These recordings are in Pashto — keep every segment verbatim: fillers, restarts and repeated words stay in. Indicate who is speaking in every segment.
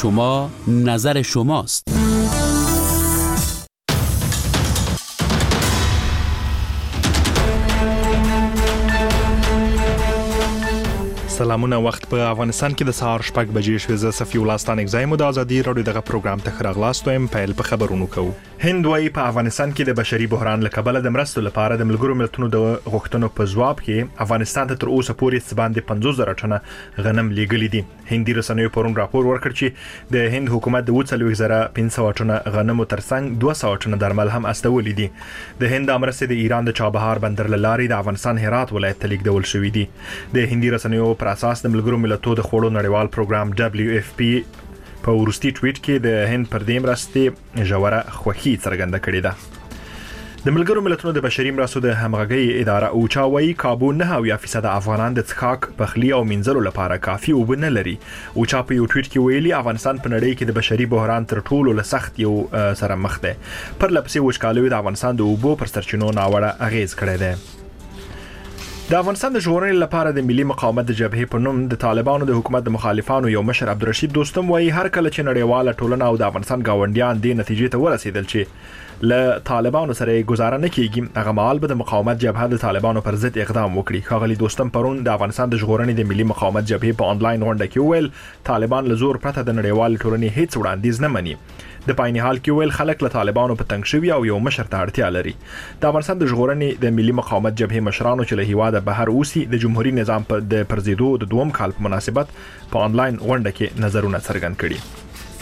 Speaker 1: شما نظر شماست.
Speaker 2: سلامونه، وخت په افغانستان کې د سهار شپږ بجې شوې. زه صفي الله ستانک زایم د ازادي رادیو دغه پروګرام ته خراغلاست وایم. پیل په خبرونو کوو. هند وايي په افغانستان کې د بشري بحران له کبله د مرستو لپاره د ملګرو ملتونو د غوښتنو په ځواب کې افغانستان ته تر اوسه پورې څه باندې پنځوس زره ټنه غنم لیږلي دي. هندي رسنیو پرون راپور ورکړ چې د هند حکومت د څلوېښت زره پنځه سوه ټنه غنمو ترڅنګ دوه سوه ټنه درمل هم استولي دي. د هند مرستې د ایران د چابهار بندر له لارې د افغانستان هرات ولایت ته لیږدول شوې دي. د هندي رسنیو پر اساس د ملګرو ملتونو د خوړو نړیوال پروګرام دبليو اف پی په ورستي ټویټ کې د هند پر دې مرستې ژوره خوښي څرګنده کړې ده. د ملګرو ملتونو د بشري مرستو د همغږۍ اداره اوچا وايي کابو نه اویا فیصد افغانان د څښاک، پخلی او مینځلو لپاره کافي اوبه نه لري. اوچا په یو ټویټ کې ویلي افغانستان په نړۍ کې د بشري بحران تر ټولو له سخت یو سره مخ دی. پر لپسې وچکالۍ د افغانستان د اوبو پر سرچینو ناوړه اغیز کړی دی. د افغانستان د ژغورنې لپاره د ملي مقاومت د جبهې په نوم د طالبانو د حکومت د مخالفانو یو مشر عبدالرشید دوستم وايي هر کله چې نړیواله ټولنه او د افغانستان گاونډیان دې نتیجې ته ورسېدل چې له طالبانو سره گزاره نه کیږي، هغه مهال به د مقاومت جبهه د طالبانو پر ضد اقدام وکړي. ښاغلي دوستم پرون د افغانستان د ژغورنې د ملي مقاومت جبهې په انلاین غونډه کې وویل طالبان له زور پرته د نړیوال ټولنې هیڅ وړاندیز نه مني. د پایني حال کې ویل خلک له طالبانو په تنګ شوي او یو مشر ته اړتیا لري. د افغانستان د ژغورنې د ملي مقاومت جبهې مشرانو چې له هیواده بهر اوسي د جمهوریت نظام په د پرزیدو د دوم کال په مناسبت په انلاین غونډه کې نظرونه څرګند کړي.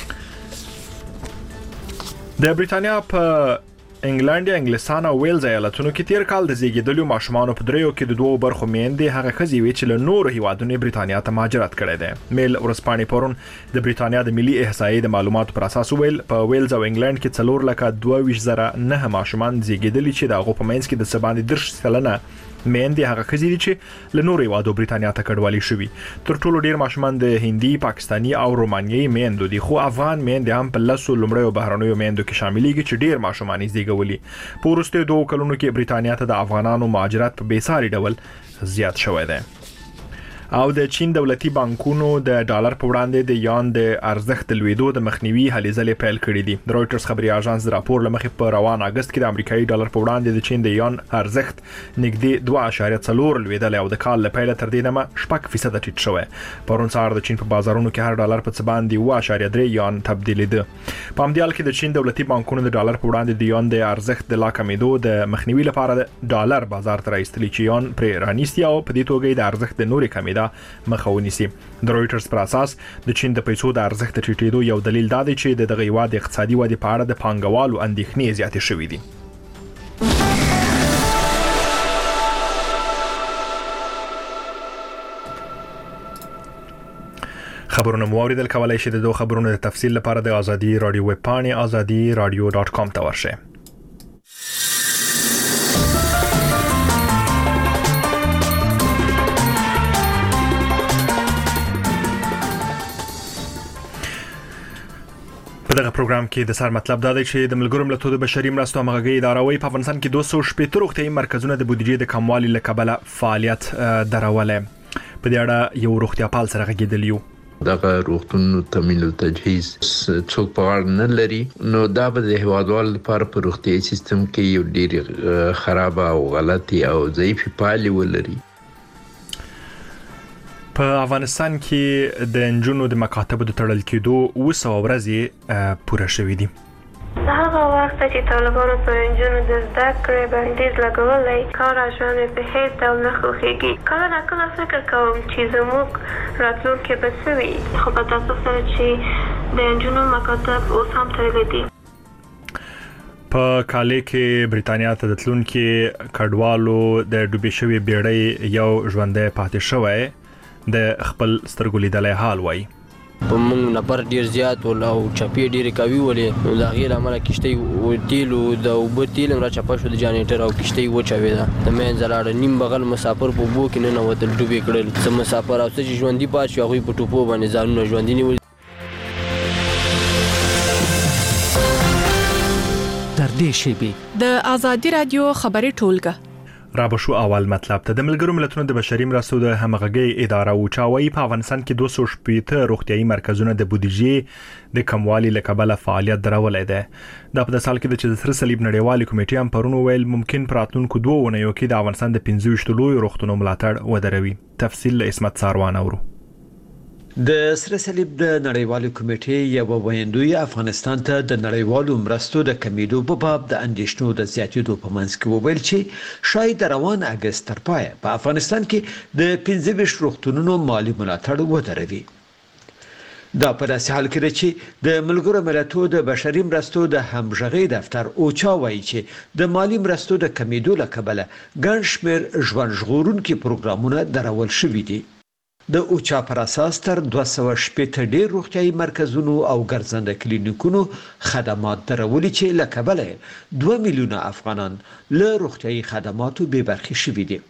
Speaker 2: د بریتانیا په انګلند، انګلستان او ویلز ایالتونو کې تیر کال د زیږیدلو ماشومانو په دریو کې د دوه برخو میندې هغه ښځې وې چې له نورو هیوادونو برېټانیا ته مهاجرت کړی دی. میل ورځپاڼې پرون د برېټانیا د ملي احصایې د معلوماتو پر اساس ویل په ویلز او انګلند کې څلور لکه دوه ویشت زره نه ماشومان زیږیدلي چې د هغو په منځ کې د څه باندې دېرش سلنه میندې هغه ښځې دي چې له نورو هیوادو برېټانیا ته کډوالي شوي. تر ټولو ډیر ماشومان د هندي، پاکستاني او رومانیایي میندو دي، خو افغان میندې هم په لسو لومړیو بهرنیو میندو کې شاملېږي چې ډیر ماشومان یې زیږولي. په وروستیو دوه کلونو کې برېټانیا ته د افغانانو مهاجرت په بېساري ډول زیات شوی دی. او د چین دولتي بانکونو د ډالر په وړاندې د یان د ارزښت د لوېدو د مخنیوي هلې ځلې پیل کړې دي. د رویټرز خبري اژانس د راپور له مخې په روان اگست کې د امریکایي ډالر په وړاندې د چین د یان ارزښت نږدې دوه اعشاریه څلور لوېدلی او د کال له پیله تر دې دمه شپږ فیصده ټیټ شوی. پرون سهار د چین په بازارونو کې هر ډالر په څه باندې اوه اعشاریه درې یان تبدیلېده. په همدې حال کې د چین دولتي بانکونو د ډالر په وړاندې د یان د ارزښت د لا کمېدو د مخنیوي لپاره د ډالر بازار ته راایستلي چې یان پرې رانیسي او په دې توګه د ارزښت د نورې کمېدا مخه ونیسي. د رویټرز پر اساس د چین د پیسو د ارزښت د ټیټېدو یو دلیل دا دی چې د دغه هیواد اقتصادي ودې په اړه د پانګوالو اندېښنې زیاتې شوې دي. خبرونه مو اوریدل، کولای شئ د دوه خبرونو د تفصیل لپاره د ازادي رادیو ویب پاڼې ازادي رادیو ډاټ کام ته ورشئ. په دغه پروګرام کې د سر مطلب دا دی چې د ملګرو ملتونو د بشري مرستو همغږۍ اداره وايي په افغانستان کې دوه سوه شپېته روغتیايي مرکزونه د بودیجې د کموالي له کبله فعالیت درولی. په دې اړه یو روغتیاپال سره غږېدلی یو.
Speaker 3: دغه روغتون تمویل او تجهیز څوک په غاړه نه لري، نو دا به د هیوادوالو لپاره په روغتیايي سیستم کې یو ډېرې خرابه او غلطي او ضعیفې پایلې ولري.
Speaker 2: په افغانستان کې د نجونو د مکاتبو د تړل کېدو اوه سوه ورځې پوره شوې دي.
Speaker 4: هغه وخت چې طالبانو پر نجونو د زده کړې بندیز لګولی، کار او ژوند مې په هېڅ ډول نه خوښېږي. کله ناکله فکر کوم چې زموږ راتلونکی به څه وي، خو په تاسف سره چې د نجونو مکاتب اوس هم تړلي دي.
Speaker 2: په کالي کې برېټانیا ته د تلونکي کډوالو د ډوبې شوې بیړۍ یو ژوندی پاتې شوی د خپل سترګو لیدلی حال وایي.
Speaker 5: په موږ نفر ډیر زیات ول او چپې ډیرې قوي ولې، نو د هغې له امله کښتۍ تیل د اوبه تیل هم را چپه شو د جانیټر او کښتۍ وچاوېده. د منځه لاړه، نیم بغل مسافر په اوبو کې ننوتل، ډوبې کړل. څه مسافر او څه چې ژوندي پاتې شو هغوی په ټوپو باندې ځانونه ژوندي نیولي.
Speaker 6: تر دې شیبې
Speaker 7: د ازادي رادیو خبري ټولګه
Speaker 2: را بشو اول مطلب ته د ملګرو ملتونو د بشري مرستو د همغږي اداره او چاوي په افغانستان کې دوه سوه شپږ روغتيایي مرکزونه د بودیجې د کموالي لکبله فعالیت درولې ده. دا په سال کې د چتر صلیب نړیوالې کمیټې هم پرونو ویل ممکن پراتونکو دوه ونیو کې د افغانستان د پنځه ویشت لوی روغتونو ملاتړ ودروي. تفصیل اسمت ساروان اورو.
Speaker 3: د سره صلیب د نړیوالو کمیټې یو ویندوی افغانستان ته د نړیوالو مرستو د کمیدو په باب د اندیشنو د زیاتېدو په منځ کې وویل چې شاید روان اگست تر پایه په افغانستان کې د پنځه ویشت روغتونونو مالی ملاتړ ودروي. دا په داسې حال کې چې د ملګرو ملتونو د بشري مرستو د همغږي دفتر اوچا وایي چې د مالی مرستو د کمیدو لکبله ګڼ شمېر ژوند ژغورونکي پروګرامونه درول شوي دي. د اوچا پر اساس تر دوه سوه شپږ ډیر روغتيایي مرکزونو او ګرځنده کلینیکونو خدمات درولي چې لکبله دوه میلیونه افغانان له روغتيایي خدماتو بې برخې شوي دي.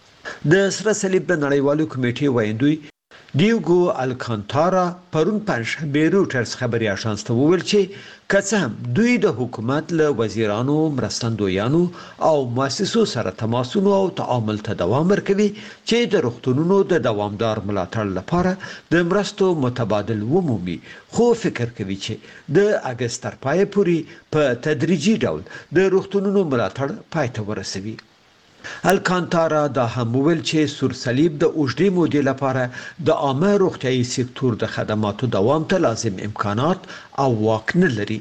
Speaker 3: د سره صلیب د نړیوالو کمیټې ویندوی دیوګو الکانتارا پرون پنځشنبه روټرز خبري اژانس ته وویل چې که هم دوی د حکومت له وزیرانو مرستندویانو او مؤسسو سره تماسونو او تعامل ته دوام ورکوي چې د روغتونونو د دوامدار ملاتړ لپاره د مرستو متبادل ومومي، خو فکر کوي چې د اگست تر پای پورې په تدریجي ډول د روغتونونو ملاتړ پای ته ورسوي. الکانتارا دا هم ویل چې سور صلیب د اوږدې مودې لپاره د عامه روغتيایي سکتور د خدماتو دوام ته لازم امکانات او واک نه لري.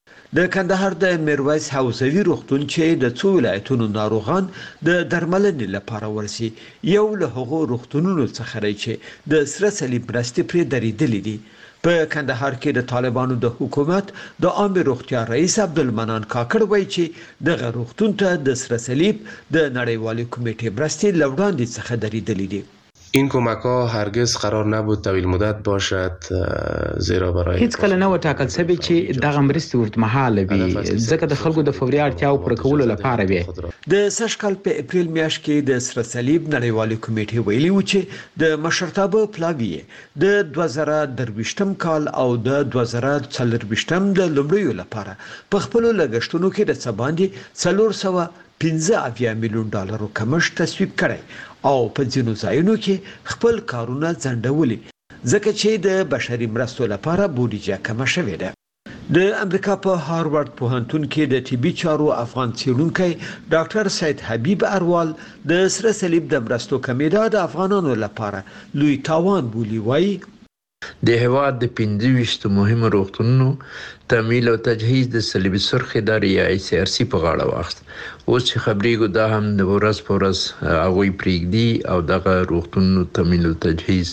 Speaker 3: د کندهار د میرویس حوزوي روغتون چې د څو ولایتونو ناروغان د درملنې لپاره ورسي یو له هغو روغتونونو څخه دی چې د سره صلیب مرستې پرې درېدلې دي. په کندهار کې د طالبانو د حکومت د عامه روغتیا رئیس عبدالمنان کاکړ وایي چې د روغتون ته د سره صلیب د نړیوالې کمیټې مرستې لوړاندې څخه درېدلې دي.
Speaker 6: این کمک ها هرگز قرار نبود طویل مدت باشد، زیرا برای
Speaker 7: هیڅ کله نه وټاکل شوی چې دغه مرستې ورتمهاله وي ځکه د خلکو د فوري اړتیاو پوره کولو لپاره وي.
Speaker 3: د سږ کال په اپریل میاشت کې د سره صلیب نړیوالې کمیټې ویلي و چې د مشرتابه پلاوی د دوه زره درویشتم کال او د دوه زره څلرویشتم د لومړیو لپاره په خپل لګښتونو کې د څباندې څلور سوه پنځه اویا میلیون ډالرو کمښت تصویب کړی او په ځینو ځایونو کې خپل کارونه ځنډولي ځکه چې د بشري مرستو لپاره بودیجه کمه شوې ده. د امریکا په هاروارد پوهنتون کې د طبي چارو افغان څېړونکی ډاکټر سید حبیب اروال د سره صلیب د مرستو کمیدا د افغانانو لپاره لوی تاوان بولي. وایي د هواد د پنځه ویشت مهمو روغتونونو تمویل او تجهیز د صلیب سرخ ادارې یا ای سی آر سی په غاړه واخیست. اوس چې خبرېږو دا هم د ورځ په ورځ هغوی پرېږدي او دغه روغتونونو تمویل او تجهیز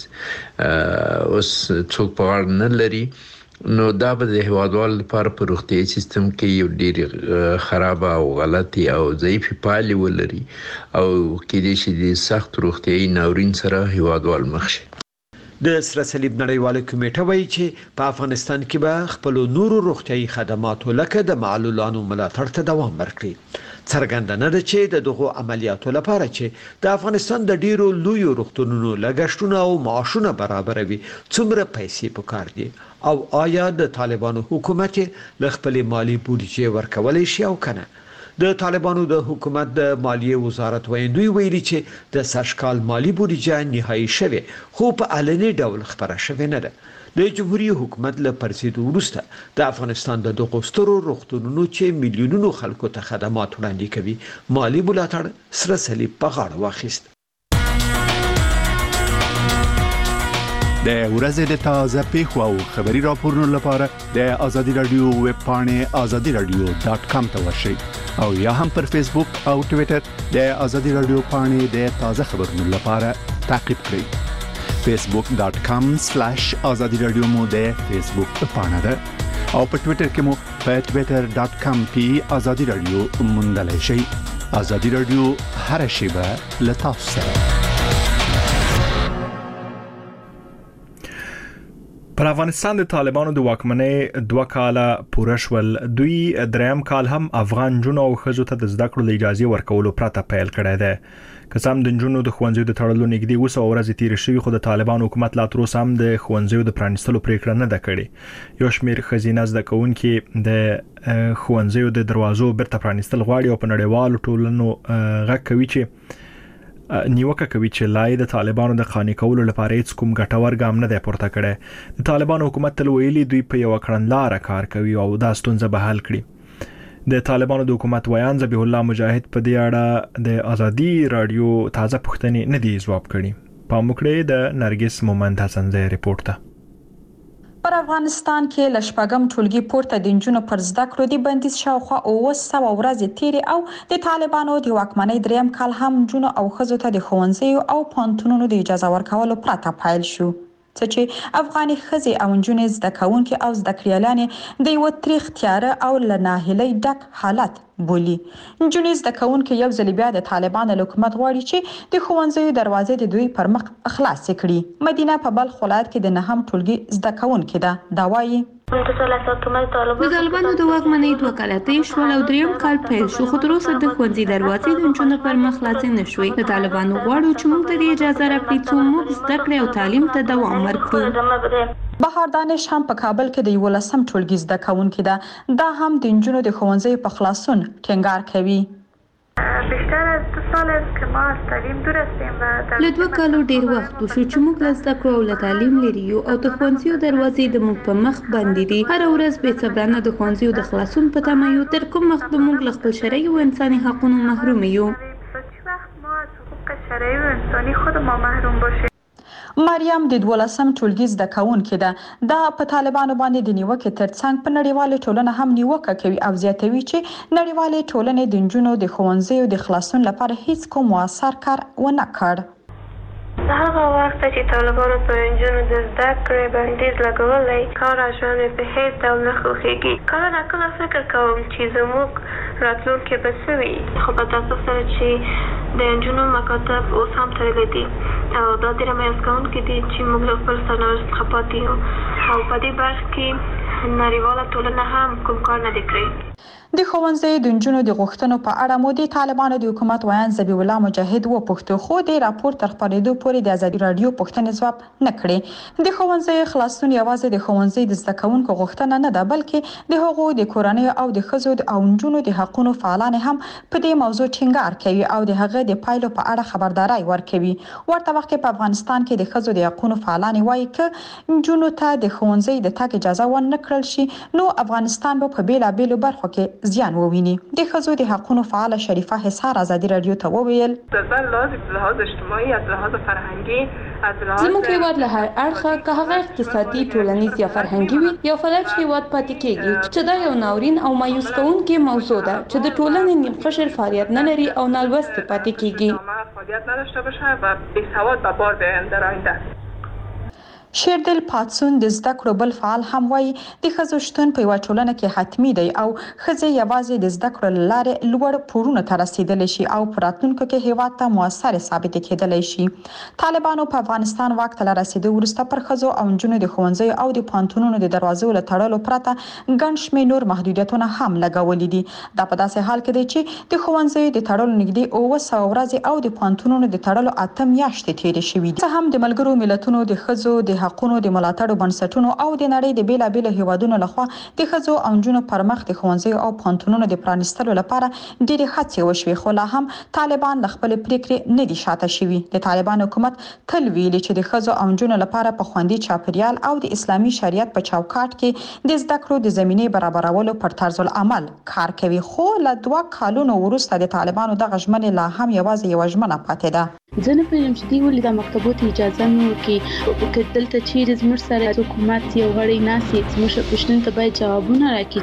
Speaker 3: اوس څوک په غاړه نه لري، نو دا به د هیوادوالو لپاره په روغتیایي سیستم کې یو ډېرې خرابه او غلطي او ضعیفې پایلې ولري او کېدای شي د سخت روغتیایي ناورین سره هیوادوال مخ شي. د سره صلیب نړیواله کمیټه وایي چې په افغانستان کې به خپل نورو روغتیایي خدماتو لکه د معلولانو ملاتړ ته دوام ورکړي. څرګنده نه ده چې د دغو عملیاتو لپاره چې د افغانستان د ډیرو لویو روغتونونو لګښتونه او معاشونه برابروي څومره پیسې پکار دي او آیا د طالبانو حکومت له خپلې مالی بودیجې ورکولی شي او کنه. د طالبانو د حکومت د مالیې وزارت ویندوی ویلي چې د سږ کال مالی بودیجه نهایی شوه خو په علني ډول خبره شوه نه ده. د جمهوریت حکومت له پرسیدو وروسته د افغانستان د دغو سترو روغتونونو چې میلیونونو خلکو ته خدمات وړاندې کوي مالی ملاتړ سره صلیب په غاړه واخیست.
Speaker 8: د ورځې د تازه پیښو او خبري راپورونو لپاره د آزادي رادیو ویب پاڼې آزادي رادیو ډاټ کام ته ورشئ او یا هم پر فیسبوک او ټوئیټر د آزادي رادیو پاڼې د تازه خبرونو لپاره تعقیب کړئ. فیسبوک ډاټ کام سلیش آزادي رادیو مو د فیسبوک پاڼه ده او په ټوئیټر کې مو په ټوئیټر ډاټ کام پی آزادي رادیو موندلای شئ. آزادي رادیو هر شیبه له تاسو سره.
Speaker 2: پر افغانستان د طالبانو د واکمنۍ دوه کاله پوره شول. دوی دریم کال هم افغان جنو او ښځو ته د زده کړو د اجازه ورکولو پرته پیل کړی دی. قسم د جنونو د خوانزیو د تړلو نږدې اوسه ورځې تیر شوی خو د طالبان حکومت لا تر اوسه هم د خوانزیو د پرانستلو پریکړه نه ده کړې. یو شمیر خزینه زده کوونکي د خوانزیو د دروازو برته پرانستل غواړي او په نړیوالو ټولنو غږ کوي چې نیوکه کوي چې لای د طالبانو د قانع کولو لپاره هیڅ کوم ګټور ګام نه دی پورته کړی. د طالبانو حکومت تل ویلي دوی په یو کړنلاره کار کوي او دا ستونزه به حل کړي. د طالبانو د حکومت ویان ذبیح الله مجاهد په دې اړه د ازادي رادیو تازه پوښتنې نه دی ځواب کړي. پام وکړئ د نرګس مومند حسن زئی ریپورت ته.
Speaker 9: پر افغانستان کې لشپګم ټولګي پورته د انجونو پر زده کړو د بندیز شاوخوا اوه سوه ورځې تیرې او د طالبانو د واکمنۍ دریم کال هم انجونو او ښځو ته د ښوونځیو او پوهنتونونو د اجازه ورکولو پرته پیل شو، څه چې افغاني ښځې او نجونې زده کوونکي او زده کړیالانې د یو تاریخ تیاره او له ناهیلۍ ډک حالت بولی. نجونې زده کوونکي یو ځل بیا د طالبانو له حکومت غواړي چې د ښوونځیو دروازې د دوی پر مخ خلاصې کړي. مدینه په بلخ ولایت کې د نهم ټولګي زده کوونکې ده. دا وایي
Speaker 10: د طالبانو د واکمنۍ دوه کاله تیر شول او دریم کال پیل شو، خو تر اوسه د ښوونځي دروازې د نجونو پر مخ خلاصې نه شوې. د طالبانو غواړو چې موږ ته د اجازه راکړي څو موږ زده کړې او تعلیم ته دوام ورکړو.
Speaker 9: بهار دانش هم په کابل کې د یولسم ټولګي زده کوونکې ده. دا هم د نجونو د ښوونځي په خلاصون ټینګار کوي.
Speaker 4: بیشتر از دو سال است که ما از تعلیم دور هستیم و
Speaker 10: له دوه کالو ډیر وخت وشو چې موږ له زده کړو او له تعلیم لرې یو او د ښوونځیو دروازې د موږ په مخ بندې دي. هره ورځ بې صبرانه د ښوونځیو د خلاصون په تمه یو، تر کوم وخت به موږ له خپل شرعي او انساني حقونو محروم یو.
Speaker 4: هیچ وقت ما از حقوق شرعی و انسانی خود ما محروم باشیم.
Speaker 9: مریم د دولسم ټولګي زده کوونکې ده. دا په طالبانو باندې د نیوکې ترڅنګ په نړیواله ټولنه هم نیوکه کوي او زیاتوي چې نړیوالې ټولنې د نجونو د ښوونځیو د خلاصون لپاره هیڅ کوم موثر کار ونه کړ.
Speaker 4: هغه وخت چې طالبانو په نجونو د زده کړې بندیز لګولی، کار او ژوند مې په هیڅ ډول نه خوښېږي. کله ناکله فکر کوم چې زموږ راتلونکی به څه وي، خو په تاسف سره چې د نجونو مکاتب اوس هم تړلي دي او دا ډېره مایوس کوونکي دي چې موږ له خپل سرنوشت څخه پاتې یو او په دې برخه کې نړیواله ټولنه هم کوم کار نه دی کړی.
Speaker 9: د ښوونځي د نجونو د غوښتنو په اړه مو د طالبانو د حکومت ویان ذبیح الله مجاهد وپوښتو، خو د راپور تر خپرېدو پورې د ازادي رادیو پوښتنې ځواب نه کړې. د ښوونځي خلاصون یوازې د ښوونځي د زده کوونکو غوښتنه نه ده، بلکې د هغو د کورنیو او د ښځو او نجونو د حقونو فعالان هم په دې موضوع ټینګار کوي او د هغه د پایلو په اړه خبرداري ورکوي. ورته وخت په افغانستان کې د ښځو د حقونو فعالان وایي چې نجونو ته د ښوونځي د تګ اجازه ونه کړل شي نو افغانستان به په بیلابېلو برخو کې زیان وویني. د ښځو د حقونو فعال شریفه حصار ازادي رادیو ته وویل
Speaker 11: از لحاظ اجتماعي، از لحاظ فرهنګي، از لحاظ
Speaker 10: زموږ هیواد له هر اړخه که هغه اقتصادي، ټولنیز یا فرهنګي وي یو فلج هیواد پاتې کیږي، چې دا یو ناورین او مایوس کوونکی موضوع ده چې د ټولنې نیم قشر فعالیت نه لري او نالوستې پاتې کیږي.
Speaker 11: فعالیت نداشته باشه و بی‌سواد به بار بیاین در آینده.
Speaker 9: شیردل پاتسون د زده کړو بل فعال هم وایي د ښځو شتون په یوه ټولنه کې حتمي دی او ښځې یوازې د زده کړو له لارې لوړ پوړونو ته رسیدلی شي او په راتلونکو کې هیواد ته مؤثرې ثابتې کیدلی شي. طالبانو په افغانستان واک ته له رسیدو وروسته پر ښځو او نجونو د ښوونځیو او د پوهنتونونو د دروازو له تړلو پرته ګڼ شمېر نور محدودیتونه هم لګولي دي. دا په داسې حال کې دی چې د ښوونځیو د تړلو نږدې اوه سوه ورځې او د پوهنتونونو د تړلو اته میاشتې تېرې شوي دي. څه هم د ملګرو ملتونو د ښځو د حقونو د ملاتړ بنسټونو او د نړۍ د بیلابېلو هیوادونو لخوا د ښځو او نجونو پر مخ د ښوونځیو او پوهنتونونو د پرانیستلو لپاره ډېرې هڅې وشوې، خو لا هم طالبان له خپلې پریکړې نه دي شاته شوي. د طالبان حکومت تل ویلي چې د ښځو او نجونو لپاره په خوندي چاپیریال او د اسلامي شریعت په چوکاټ کې د زده کړو د زمینې برابرولو پر طرز العمل کار کوي، خو له دوه کالونو وروسته د طالبانو دغه ژمنې لا هم یوازې یوه ژمنه پاتې ده.
Speaker 10: زه نه پوهېږم چې دوی ولې دا مکتبو ته اجازه نه ورکوي، که دلته چیرې زموږ سره حکومت یو غړی ناست وي زموږ پوښتنو ته باید جوابونه راکړي.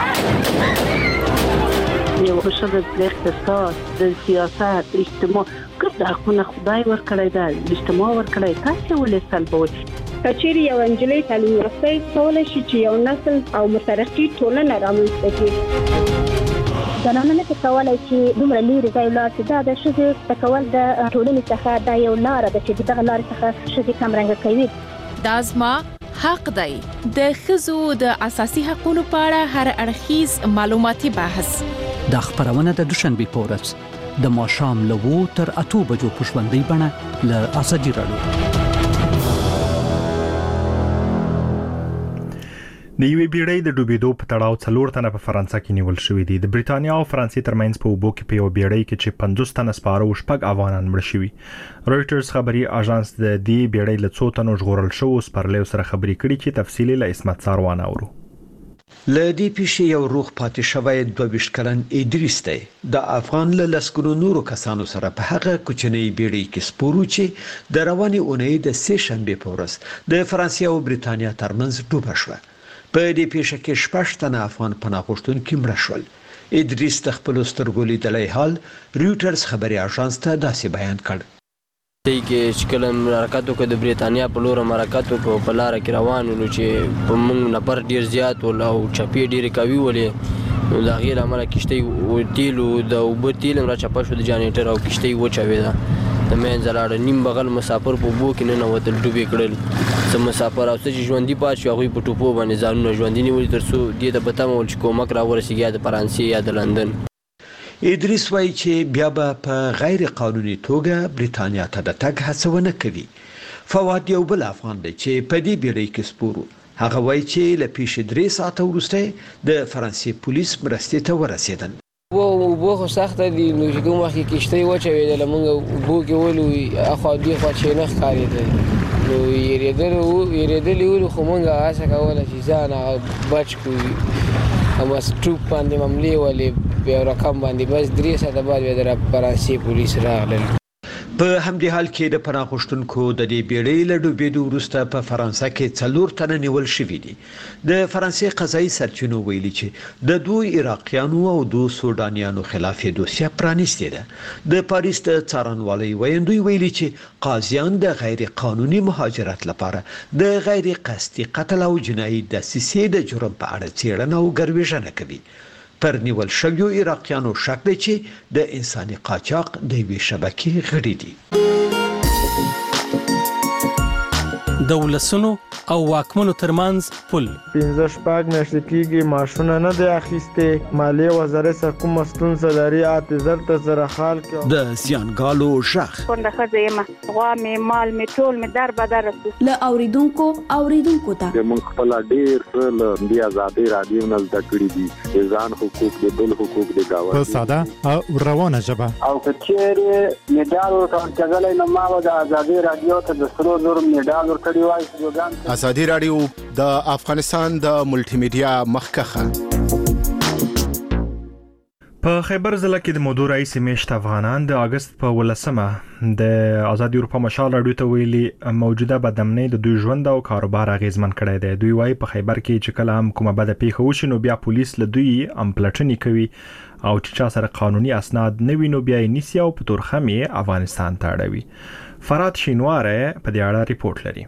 Speaker 12: یو ښځه د اقتصاد، د سیاست، اجتماع ګډ حقونه خدای ورکړی ده، اجتماع ورکړی، تاسې ولې سلبوئ؟
Speaker 13: که چیرې یو نجلۍ تعلیم یافته کولی شي چې یو نسل او مترقي ټولنه رامنځته کړي.
Speaker 14: زنانه نه کولی چې دومره لرې ځای ولاړ شي. دا د ښځې زده کول د ټولنې څخه دا یو لاره ده چې دغه لارې څخه ښځې کمرنګه کوي.
Speaker 15: دا زما حق دی. د ښځو د اساسي حقوقو په اړه هر اړخیز معلوماتي بحث.
Speaker 1: دا خبرونه د دوشنبه په ورځ
Speaker 8: د ماښام له اوو تر اتو بجو په ژوندۍ بڼه له ازادي راډیو.
Speaker 2: د یوې بیړۍ د ډوبېدو په تړاو څلور تنه په فرانسه کې نیول شوي دي. د بریتانیا او فرانسې ترمنځ په اوبو کې په یو بیړۍ کې چې پنځوس تنه سپاره او شپږ افغانان مړه شوي. رویټرز خبري اژانس د دې بیړۍ له څو تنو ژغورل شوو سپرلیو سره خبرې کړي چې تفصیلي له اسمت ساروان اورو.
Speaker 16: ل دې پیښې یو روغ پاتې شوی دوه ویشت کلن ادریس دی د افغان له لسګونو نورو کسانو سره په هغه کوچنۍ بیړۍ کې سپورو چې د رواني اونۍ د سې شنبې په ورځ د فرانسې او بریتانیا ترمنځ ډوبه شوه. په دې پیښه کې شپږ تنه افغان پناه غوښتونکي مړه شول. ادریس د خپل سترګو لیدلی حال رویټرز خبري اژانس ته داسې بیان کړ.
Speaker 5: دی کې چې کله حرکت وکړ د بریتانیا په لور حرکت وکړ په لاره کې روان ولو چې په موږ نفر ډیر زیات ول او چپې ډیرې قوي ولې نو د هغې له امله کښتۍ تیلو د اوبه تیل هم راچپه شو د جانیټر او کښتۍ وچاوېده. د منځه لاړه نیم بغل مسافر په اوبو کې ننوتل ډوبې کړل. څه مسافر او څه چې ژوندي پاتې شو هغوی په ټوپو باندې ځانونه ژوندي نیولي تر څو دې ته په تمه ول چې کومک راورسېږي یا د فرانسې یا د لندن.
Speaker 16: ادریس وایي چې بیا به په غیر قانوني توګه بریتانیا ته د تګ هڅه ونه کوي. فواد یو بل افغان دی چې په دې بیړۍ کې سپورو. هغه وایي چې له پیښې درې ساعته وروسته د فرانسې پولیس مرستې ته ورسېدل.
Speaker 5: اوبه خو سخته دي نو چې کوم وخت کې کښتۍ وچوېدله موږ اوبو کې ولو اخوا دېخوا چې نه ښکارېده نو یېرېدلي ولو خو موږ هڅه کوله چې ځان هغه بچ کړو همس ټوپ باندې حملې ولې په یو رقم باندې بس درې ساعته بعد بیا د فرانسې پولیس راغلل.
Speaker 16: په همدې حال کې د پناه غوښتونکو د دې بیړۍ له ډوبېدو وروسته په فرانسه کې څلور تنه نیول شوي دي. د فرانسې قضایي سرچینو ویلي چې د دوه عراقیانو او دوه سودانیانو خلاف دوسیه پرانیستې ده. د پاریس د څارنوالۍ ویندوی ویلي چې قاضیان د غیر قانوني مهاجرت لپاره د غیر قصدي قتل او جنایي دسیسې د جرم په اړه څېړنه او ګرویژنه کوي. پر نیول شویو عراقیانو شک دی چې د انساني قاچاق د یوې شبکې غړي دي.
Speaker 17: د ولسونو او واکمنو ترمنځ پل
Speaker 18: پنځه شپږ میاشتې کېږي معاشونه نه دی اخیستې. مالیې وزارت څخه کومه ستونزه لري اته زر ته زره خال کې
Speaker 8: د زیانګالو غږ
Speaker 19: کونډه ښځه یم غوا مې مال مې ټول مې در بدر رسو
Speaker 20: له اوریدونکو اوریدونکو ته
Speaker 21: موږ خپل ډېر څه له دې ازادي رادیو نه زده کړي دي ځان حقوق د بل حقوق د گاوه
Speaker 2: په ساده او روانه ژبه
Speaker 21: او کچېره میډال ورکړل کېدل نو ما د ازادي رادیو ته د سرو زر میډال ورکړی وای.
Speaker 22: ازادي رادیو د افغانستان د ملټي میډیا مخکخه.
Speaker 2: په خیبر ضلع کې د مودو رئیس میشت افغانان د اگست په ولسمه د آزادي اروپا مشال راډیو ته ویلي موجوده بدامنۍ د دوی ژوند او کاروبار اغیزمن کړی دی. دوی وايي په خیبر کې چې کله هم کومه بده پیښه وشي نو بیا پولیس له دوی امپلټنې کوي او چې چا سره قانوني اسناد نه وي نو بیا یې نیسي او په تورخم یې افغانستان ته اړوي. فرات شینواره په دې اړه ریپورت لري.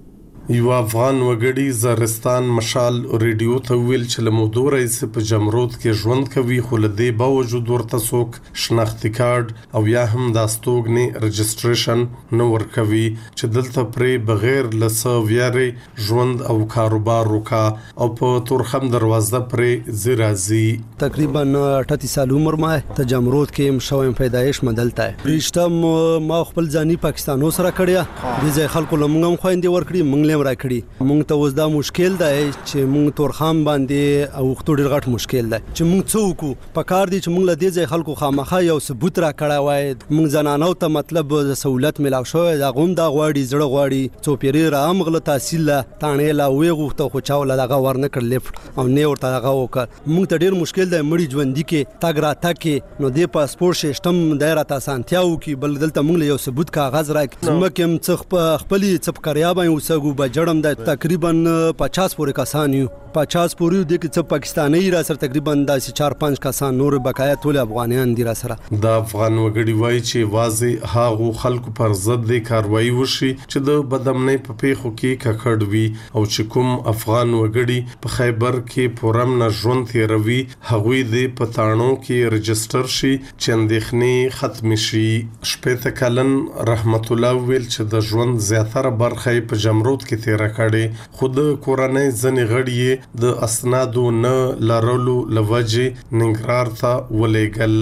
Speaker 23: یو افغان وګړي زرستان مشال ریډیو ته ویل چې له مودو رئیس په جمرود کې ژوند کوي خو له دې باوجود ورته څوک شناختی کارت او یا هم د استوګنې رجسټریشن نه ورکوي چې دلته پرې بغیر له ویارې ژوند او کاروبار وکا او په تورخم دروازه پرې زیرازي.
Speaker 24: تقریبا اٹھاسی سال عمر ما ته جمرود کې مشوم پیدایش مدلته رښتم ما خپل ځاني پاکستانو سره کړیا د ځای خلکو لمغم خويندې ورکړي منګ را کړی مونږ ته اوس دا مشکل دی چې مونږ تورخم باندې او خطو ډیر غټ مشکل دی چې مونږ څه وکړو په کار دي چې مونږ له دې ځای خلکو خامخا یو ثبوت را کړی وای مونږ زنانو ته مطلب د سہولت ملاو شوی دا غوم دا غواړي زړه غواړي څوپیری را امغله تحصیل لا تانې لا وی غوښته خو چاول دغه ورنه کړ لیفټ او نه ورته دغه وکړ مونږ ته ډیر مشکل دی مړي ژوند دي کې تاګ را تکي نو د پاسپورت سیستم دایره تاسو انتیاو کې بل دلته مونږ یو ثبوت کاغذ راکې مکه هم څخ خپل څپ کریا باندې وسګو بجړم د تقریبا پچاس پورې کسان یو پچاس پورې د کې څه پاکستاني را سره تقریبا د چار پنځه کسان نور بقایا ټول افغانان دي را سره.
Speaker 23: د افغان وګړي وایي چې واځي هاغو خلکو پر ضد د کاروایی وشي چې د بدامنۍ په پیښو کې ککړ وي او چې کوم افغان وګړي په خیبر کې پورم نه ژوند تیروي هغوی د پټانو کې رجستر شي چې اندېښنې ختم شي. شپږ کلن رحمت الله ویل چې د ژوند زیاتره برخه په جمرود کې تیر کړي خود کورنۍ ځنې غړي د اسنادو نه لرلو لوجه ننګرهار ته ولېګل.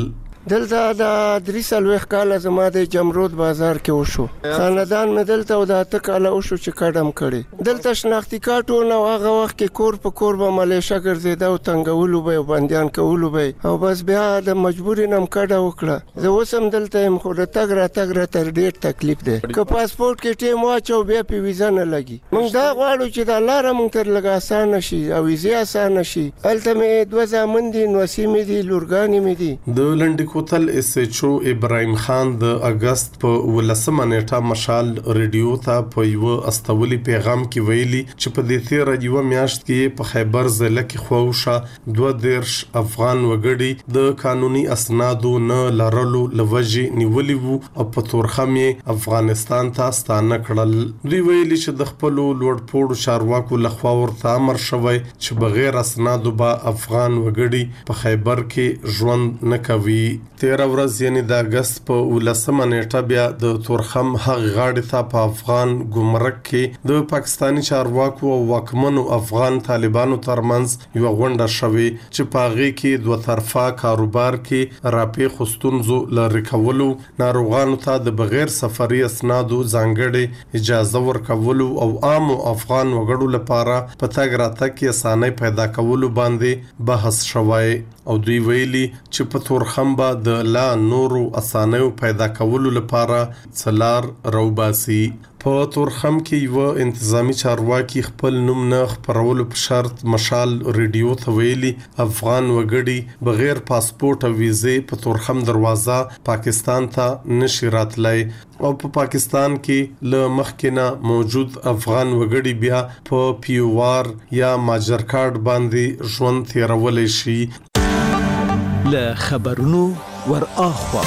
Speaker 3: دلته د درې څلوېښت کاله زما د جمرود بازار کې وشو. خاندان مې دلته او د اته کاله وشو چې کډم کړي. دلته شناختی کارت و نو هغه وخت کې کور په کور به ملیشه ګرځېده او تنګولو به او بندیان کولو به او بس بیا د مجبوري نم کډه وکړه. زه اوس هم دلته یم خو د تګ راتګ راته ډېر تکلیف دی. که پاسپورټ کې ټیم واچو بیا په ویزا نه لګي. موږ دا غواړو چې دا لاره موږ تر لږ اسانه شي او ویزې اسانه شي. هلته مې دوه زامن دي، نوسې مې دي، لورګانې مې دي.
Speaker 23: د لنډي کوتل اس ایچ او ابراهیم خان د اگست په ولسمه نیټه مشال ریډیو ته په یو استولي پیغام کې ویلي چې په دې تیر یو میاشت کې په خیبر ضلع کې خوښه دوه دیرش افغان وګړي د قانوني اسنادو نه لرلو لوجې نیولي وو او په تورخم یې افغانستان ته ستانه کړل. دوی ویلي چې د خپل لوړ پوړو چارواکو لخوا ورته امر شوی چې بغیر اسنادو به افغان وګړي په خیبر کې ژوند نه کوي. تیر ورځ یعنی د اگست په ولسمه نیټه بیا د تورخم هغه غاړې ته په افغان ګمرک کې د پاکستانی چارواکو او واکمنو افغان طالبانو ترمنځ یو غونډه شوې چې په هغه کې دوه طرفه کاروبار کې راپې خستونزو لری کولو، ناروغانو ته د بغیر سفري اسنادو ځانګړي اجازه ورکولو او عام افغان وګړو لپاره په تګ راتګ کې اسانۍ پیدا کولو باندې بحث شوی او دوی ویلي چې په تورخم به د لا نورو اسانیو پیدا کولو لپاره څلار روباسي. په تورخم کې یو انتظامی چارواکي خپل نوم نه خبرولو په شرط مشال ریډیو ته ویلي افغان وګړي بغیر پاسپورت او ویزې په تورخم دروازه پاکستان ته نشي راتلای او په پاکستان کې له مخکې موجود افغان وګړي بیا په پیوار یا ماجر کارت باندې ژوند تیرولای شي.
Speaker 1: له خبرونو ور اخوا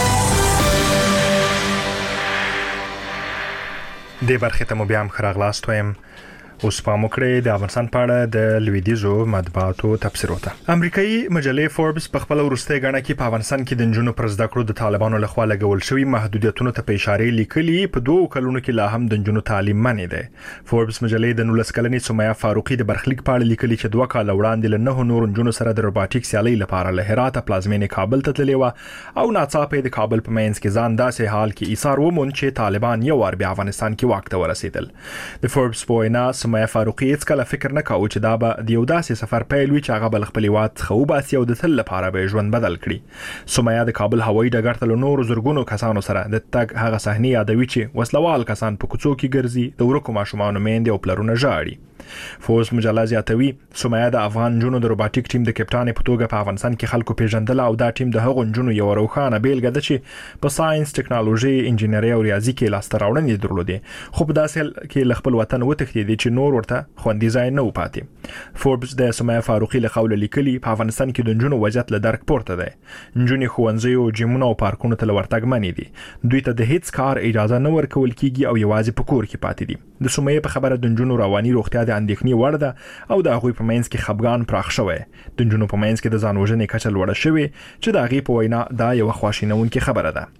Speaker 2: د برخې ته مو بیا هم خراغلاست وایم. اوس پام وکړئ د افغانستان په اړه د لویدیزو مطبوعاتو تبصرو ته. امریکایي مجلې فوربس په خپل وروستي غاڼه کې په افغانستان کې د نجونو پر زده کړو د طالبانو لخوا لګول شوی محدودیتونو ته په اشاره لیکلي په دوه کلونو کې لا هم د نجونو تعلیم منې ده. فوربس مجلې د نولس کلنې سمیه فاروقي د برخلیک په اړه لیکلي چې دوه کال وړاندې له نه نور نجونو سره د روباټیک سیالي لپاره له هرات پلازمینې کابل ته تللی و او ناڅاپه د کابل په منځ کې ځان داسې حال کې ایثار وموند چې طالبان یو ور بیا افغانستان کې واک ته ورسېدل. د فوربس په وینا سمیه فاروقي هیڅ کله فکر نه کاوه چې دا به د یو داسې سفر پیل وي چې هغه بل خپل هیواد خو باسي او د تل لپاره به ژوند بدل کړي. سمیه د کابل هوایي ډګر ته له نورو زرګونو کسانو سره د تګ هغه صحنې یادوي چې وسلوال کسان په کوڅو کې ګرځي، د ورکو ماشومانو میندې او پلرونه ژاړي. فوز مجله زیاتوي سمیه د افغان جنونو د روباټیک ټیم د کپټان په توګه په افغانستان کې خلکو پیژندل او دا ټیم د هغو جنونو یو روښانه بیلګه ده چې په ساينس، ټکنالوژي، انجینري او ریاضي کې لاسته راوړنې درلودې خو په داسې کې خپل وطن وتښتېدي چې نور ورته خوندي ځای نه و پاتې. فوربس د سمیه فاروقي له قوله لیکلي په افغانستان کې د جنونو وضعیت له درک پورته دی. جنونې ښوونځیو، جیمونو او پارکونو ته ورتګ منې دي. دوی ته د هیڅ کار اجازه نه ورکول کیږي او یوازې په کور کې پاتې دي. د سمیه په خبره د جنونو رواني روغتیا د اندېښنې وړ ده او د هغوی په منځ کې خپګان پراخ شوی. د جنونو په منځ کې د ځان وژنې کچه لوړه شوې چې د هغې په وینا دا یوه خواشینونکې خبره ده.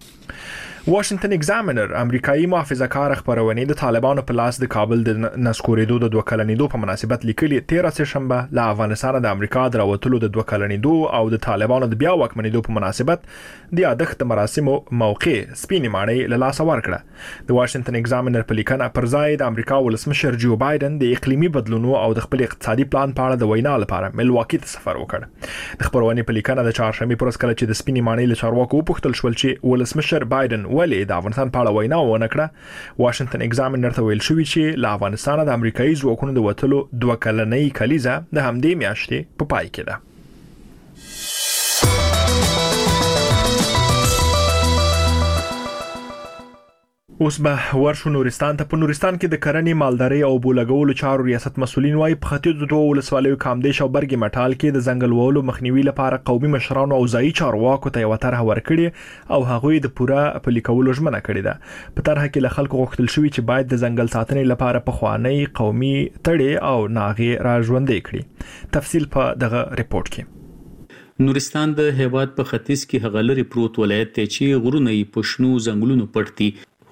Speaker 2: واشنگټن ایگزامینر امریکایي محافظه کار خبرونه د طالبانو په لاس د کابل د نسکورېدو د دوه کلنیدو په مناسبت لیکلي تیره سهشنبه له افغانستان د امریکا د راوتلو د دوه کلنیدو او د طالبانو د بیا واکمنېدو په مناسبت د یادښت مراسمو موقع سپینې ماڼۍ له لاسه ورکړه. د واشنگټن ایگزامینر په لیکنه پر ځای د امریکا ولسمشر جو بایدن د اقلیمي بدلونونو او د خپل اقتصادي پلان په اړه د وینا لپاره ملواکی ته سفر وکړ. د خبرونې په لیکنه د چهارشنبه پر ورځ کله چې د سپینې ماڼۍ له چارواکو وپوښتل شول چې ولسمشر بایدن ولې د افغانستان په اړه وینا ونه کړه، واشنگټن ایگزامینر ته ویل شوی چې له افغانستان د امریکایي ځواکونو د وتلو دوه کلنۍ کلیزه د همدې میاشتې په پای کې ده. اوس به ورشو نورستان ته. په نورستان کې د کرنې، مالدارۍ او بولګولو چارو ریاست مسولین وايي په ختیځو دوه ولسوالیو کامدیش او برګي مټال کې د ځنګل وهلو مخنیوي لپاره قومي مشرانو او ځایي چارواکو ته یو طرح ورکړي او هغوی د پوره پلي کولو ژمنه کړې ده. په طرح کې له خلکو غوښتل شوی چې باید د ځنګل ساتنې لپاره پخوانی قومي تړې او ناغې را ژوندۍ کړي. تفصیل په دغه ریپورت کې.
Speaker 4: نورستان د هیواد په ختیځ کې هغه لري پروت ولایت دی چې غرونه یې په شنو ځنګلونو پټ دي،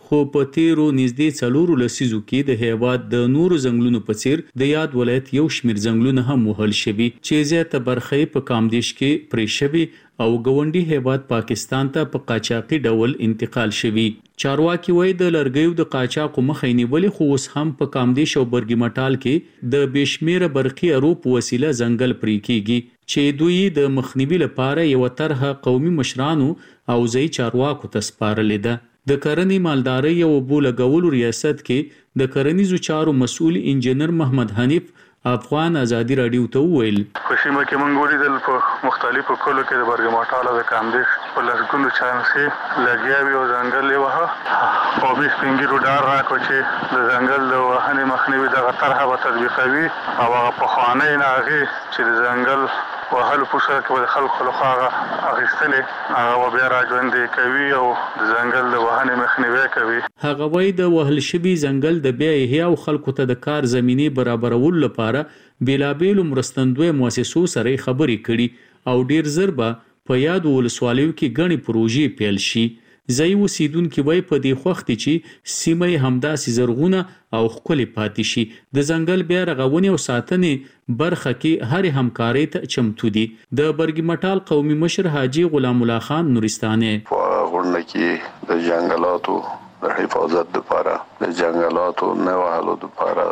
Speaker 4: خو په تیرو نږدې څلورو لسیزو کې د هیواد د نورو ځنګلونو په څیر د یاد ولایت یو شمیر ځنګلونه هم وهل شوي چې زیاته برخه په کامدیش کې پرې شوي او ګاونډي هیواد پاکستان ته په قاچاقي ډول انتقال شوي. چارواکي وایي د لرګیو د قاچاقو مخه نیولې، خو اوس هم په کامدیش او برګي مټال کې د بشمیره برقي ارو په وسیله ځنګل پرې کیږي چې دوی د مخنیوي لپاره یو طرحه قومي مشرانو او ځای چارواکو ته سپارلې ده. د کرنې مالدارۍ او اوبو لګولو ریاست کې د کرنیزو چارو مسؤل انجنیر محمد حنیف افغان ازادي رادیو ته وویل
Speaker 6: په سیمه کې موږ ولیدل په مختلفو کلو کې د برګ ماټاله د کاندیش په لږونو چانسي لګیاوي او ځنګل یې وه او به سپینګیرو ډار راکړو چې د ځنګل د وهنې مخنیوي دغه طرحه به تطبیقوي او هغه پخوانۍ ناغې چې د ځنګل وهلو په سره کې به د خلکو لخوا هغه اخیستلې هغه به بیا راژوندې کوي او د ځنګل د وهنې مخنیوی کوي.
Speaker 4: هغه وایي د وهل شوي ځنګل د بیا احیا او خلکو ته د کار زمینې برابرولو لپاره بیلابیلو مرستندوی مؤسسو سره خبرې کړي او ډیر زر به په یادو ولسوالیو کې ګڼې پروژې پیل شي. ځای اوسیدونکي وایي په دې خوښ دي چې سیمه یې همداسې زرغونه او ښکلې پاتې شي. د ځنګل بیا رغونې او ساتنې برخه کې هرې همکارۍ ته چمتو دي. د برګي مټال قومي مشر حاجي غلام الله خان نورستاني
Speaker 7: په غونډه کې د ځنګلاتو د حفاظت لپاره د ځنګلاتو نه وهلو لپاره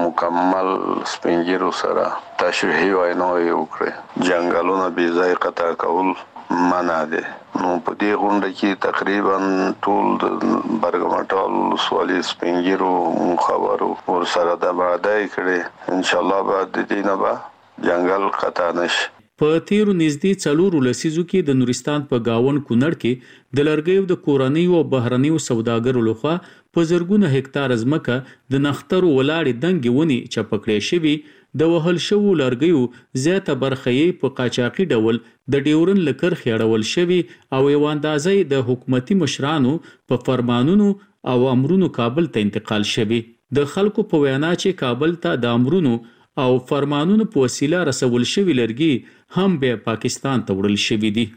Speaker 7: مکمل سپینګیرو سره تشریحي ویناوې وکړې. ځنګلونه بې ځای قطع کول منع دي. نو په دې غونډه کې تقریبا ټول د برګمټال ولسوالۍ سپینګیرو خبرو ور سره د وعده کړې ان شاء الله بعد د دې نه به ځنګل قطع نشي.
Speaker 4: په تیرو نږدې څلورو لسیزو کې د نورستان په گاون کونړ کې د لرګیو د کورنیو او بهرنیو سوداګرو لخوا په زرګونه هکتار ځمکه د نخترو ولاړې دنګې ونې چپکړې شوي. د وهل شوو لرګیو زیاته برخه یې په قاچاقي ډول د ډیورن له کرښې اړول شوي او یو اندازه یې د حکومتي مشرانو په فرمانونو او امرونو کابل ته انتقال شوي. د خلکو په وینا چې کابل ته د امرونو او فرمانونو په وسیله رسول شوي لرګي هم بیا پاکستان ته وړل شوي دي.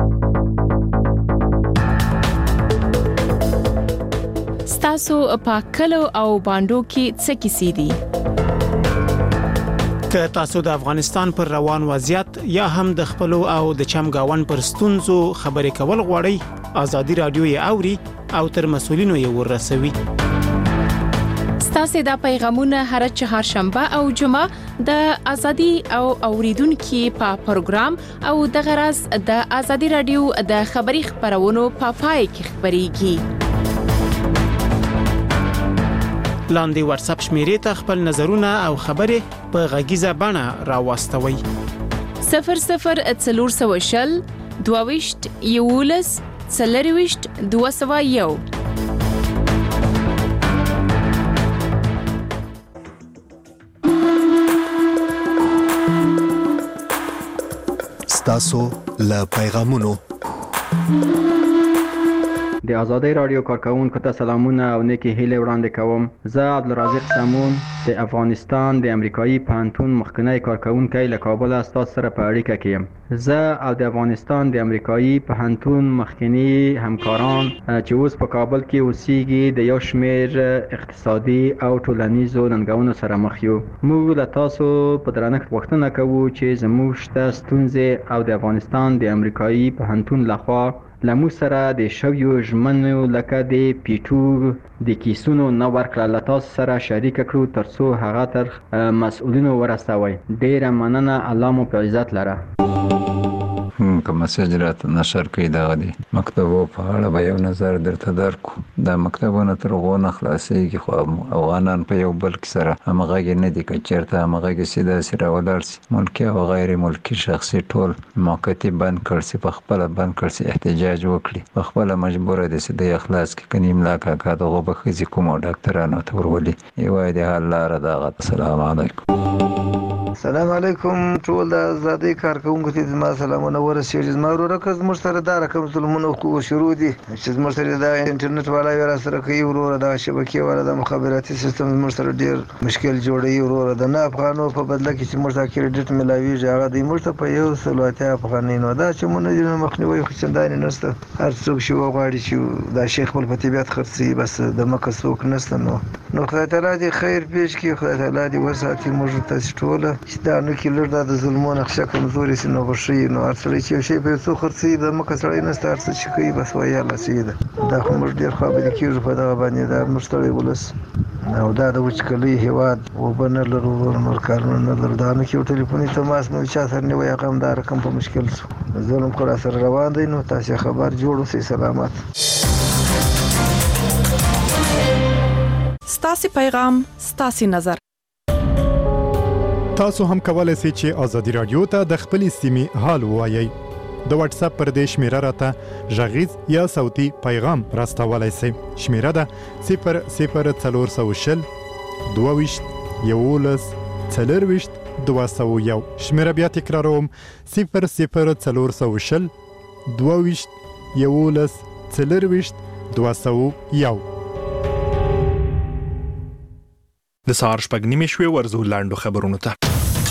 Speaker 15: ستاسو په کلو او باندو کې څه کیسې دي؟
Speaker 11: که تاسو د افغانستان پر روان وضعیت یا هم د خپل او د چمګاون پر ستونزو خبرې کول غواړئ، ازادي رادیو یې اوري او تر مسولینو یې ورسوي.
Speaker 15: ستاسو د پیغامونه هر چهارشنبه او جمعه د ازادي او اوریدونکو په پروګرام او د غرض د ازادي رادیو د خبري خبرونو په پای کې خبريږي.
Speaker 11: لاندې واتس اپ شمیرې ته خپل نظرونه او خبرې په غږیزه بڼه راوستوي.
Speaker 15: صفر صفر څلور سوه شل دوه ویشت یولس څلور ویشت دوه سوه یو.
Speaker 25: ستاسو له پیغامونو
Speaker 26: د ازادي رادیو کارکونکو ته سلامونه او نیکی هیله وړاندې کوم. زه عبدالرزاق سامون د افغانستان د امریکایي پوهنتون مخکنی کارکونکی له کابل تاسو سره په اړیکه کې یم. زه او د افغانستان د امریکایي پوهنتون مخکنی همکاران چې اوس په کابل کې اوسېږي د یو شمېر اقتصادي او ټولنیزو ننګونو سره مخ یو. موږ له تاسو په درنښت غوښتنه کوو چې زموږ شته ستونزې او د افغانستان د امریکایي پوهنتون لخوا لمو سره د شویو ژمنو لکه د پیټو د کیسونو نه ورکړه له تاسو سره شریک کړو ترڅو هغه تر مسؤلینو ورسوي. ډیره مننه. الله مو په عزت لره.
Speaker 27: که مسیج راته نشر کوي دغه دی مکتبو په اړه به یو نظر درته درکو. دا مکتبونه تر هغو نه خلاصېږي خو افغانان په یو بل کې سره همغږي نه دي. که چېرته همغږي سي داسې راولاړ سي ملکي او غیر ملکي شخصي ټول موقتي بند کړ سي په خپله بند کړ سي احتجاج وکړي په خپله مجبوره دي چې دی اخلاص کړي. که نیملا کاکا دغو به ښځې کومو ډاکټرانو ته ورولي یوه د حل لاره دغه. السلام علیکم.
Speaker 5: السلام علیکم ټول د آزادۍ کارکونکو ته زما سلامونه ورسېږي. زما وروره که زموږ سره دا رقم ظلمونه کو شروع دي چې زموږ سره دا انټرنیټ والا یې را سره کوي وروره دا شبکې والا د مخابراتي سیستم زموږ سره ډېر مشکل جوړوي وروره د نه افغانو په بدله کې چې موږ ته کریډټ ملاویږي هغه دوی موږ ته په یو سل اتیا افغانۍ نو دا چې مونږ نه مخنیوي خو چندانې نشته. هر څوک چې وغواړي چې دا شیخ خپل په طبیعت خرڅوي بس د مکه څوک نشته. نو نو خدای تعالی دې خیر پېښ کړي. خدای تعالی دې وساتي موږ تاسې ټوله چې دا نو کې لږ د ظلمونو نقشه کمزوري سي نو بښي نو هر سړی چې یو شی په څو خرڅوي د مکه سړی نشته هر څه چې کوي بس وایي الله سیده دا خو موږ ډېر خوابدي کېږو په دغه باندې دا موږ ستړی ولس او دا د وچکلۍ هېواد اوبه نه لرو نور کارونه نه لرو دا نو کې یو ټلیفوني تماس نو چا سره نیوی هغه هم دا رقم په مشکل شو ظلم خو راسره روان دی. نو تاسې خبر جوړ اوسئ. سلامت.
Speaker 9: ستاسې پیغام ستاسې نظر.
Speaker 2: تاسو هم کولای شئ چې آزادي رادیو ته د خپلې سیمې حال ووایئ. د واتس اپ پر دې شمیره راته غږیز یا صوتي پیغام راستولای شئ. شمیره ده صفر صفر څلور سوه شل دوه ویشت یولس څلور ویشت دوه سوه یو. شمیره بیا تکراروم صفر صفر څلور سوه شل دوه ویشت یولس څلور ویشت دوه سوه یو. د سهار شپږ نیمې شوې ورزو لاندو خبرونو ته.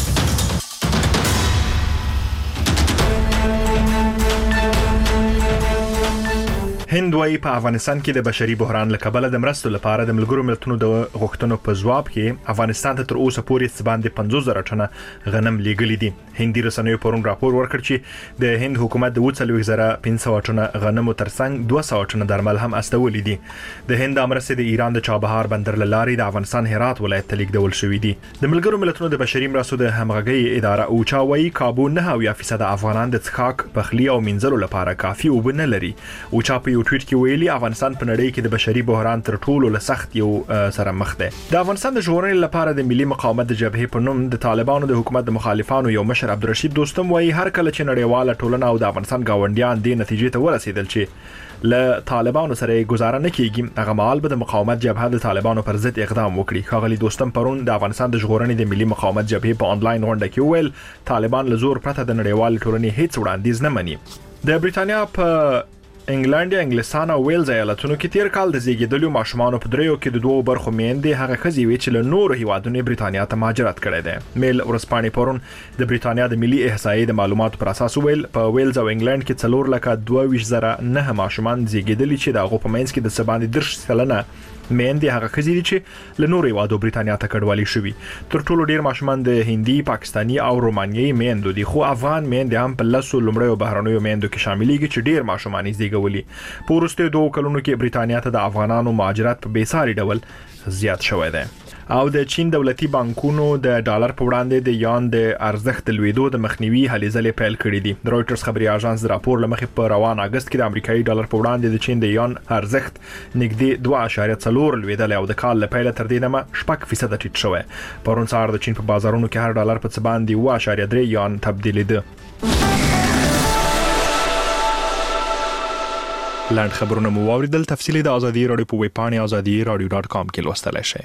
Speaker 2: هند وايي په افغانستان کې د بشري بحران له کبله د مرستو لپاره د ملګرو ملتونو د غوښتنو په ځواب کې افغانستان ته تر اوسه پورې څه باندې پنځوس زره ټنه غنم لیږلي دي. هندي رسنیو پرون راپور ورکړ چې د هند حکومت د اووه څلوېښت زره پنځه سوه ټنه غنمو ترڅنګ دوه سوه ټنه درمل هم استولي دي. د هند مرستې د ایران د چابهار بندر له لارې د افغانستان هرات ولایت ته لیږدول شوي دي. د ملګرو ملتونو د بشري مرستو د همغږۍ اداره اوچا وايي کابو نه اویا فیصد افغانان د څښاک پخلي او مینځلو لپاره کافي اوبه نه لري. اوچا په یو ټویټ کې ویلي افغانستان په نړۍ کې د بشري بحران تر ټولو له سخت یو سره مخ دی. د افغانستان د ژغورنې لپاره د ملي مقاومت د جبهې په نوم د طالبانو د حکومت د مخالفانو یو مشر عبدالرشید دوستم وايي هر کله چې نړیواله ټولنه او د افغانستان گاونډیان دې نتیجې ته ورسېدل چې له طالبانو سره گزاره نه کیږي هغه مهال به د مقاومت جبهه د طالبانو پر ضد اقدام وکړي. ښاغلي دوستم پرون د افغانستان د ژغورنې د ملي مقاومت جبهې په انلاین غونډه کې وویل طالبان له زور پرته د نړیوالې ټولنې هیڅ وړاندیز نه مني. د بریټانیا په انګلند، انګلستان او ویلز ایالتونو کې تیر کال د زیږیدلو ماشومانو په دریو کې د دوه برخو میندې هغه ښځې وې چې له نورو هیوادونو بریټانیا ته مهاجرت کړی دی. میل ورځپاڼې پرون د بریټانیا د ملي احصایې د معلوماتو پر اساس ویل په ویلز او انګلند کې څلور لکه دوه ویشت زره نه ماشومان زیږیدلي چې د هغو په منځ کې د څه باندې دېرش سلنه میندې هغه ښځې دي چې له نورو هیوادو بریټانیا ته کډوالي شوي. تر ټولو ډیر ماشومان د هندي، پاکستاني او رومانیایي میندو دي خو افغان میندې هم په لسو لومړیو بهرنیو میندو کې شاملېږي چې ډیر ماشومان یې زیږولي. په وروستیو دوو کلونو کې بریټانیا ته د افغانانو مهاجرت په بېساري ډول زیات شوی دی. او د چین دولتي بانکونو د ډالر په وړاندې د یان د ارزښت د لوېدو د مخنیوي هلې ځلې پیل کړي دي. د رویټرز خبري اژانس د راپور له مخې په روان اگست کې د امریکایي ډالر په وړاندې د چین د یان ارزښت نږدې دوه اعشاریه څلور لوېدلی او د کال له پیله تر دې دمه شپږ فیصده ټیټ شوی. پرون سهار د چین په بازارونو کې هر ډالر په څه باندې اوه اعشاریه درې یان تبدیلېده. لاند خبرونه مو واوریدل. تفصیلی د ازادي رادیو په ویب پاڼې ازادي رادیو ډاټ کام کې لوستلی شئ.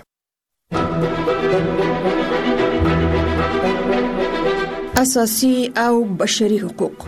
Speaker 20: اساسي او بشري حقوق.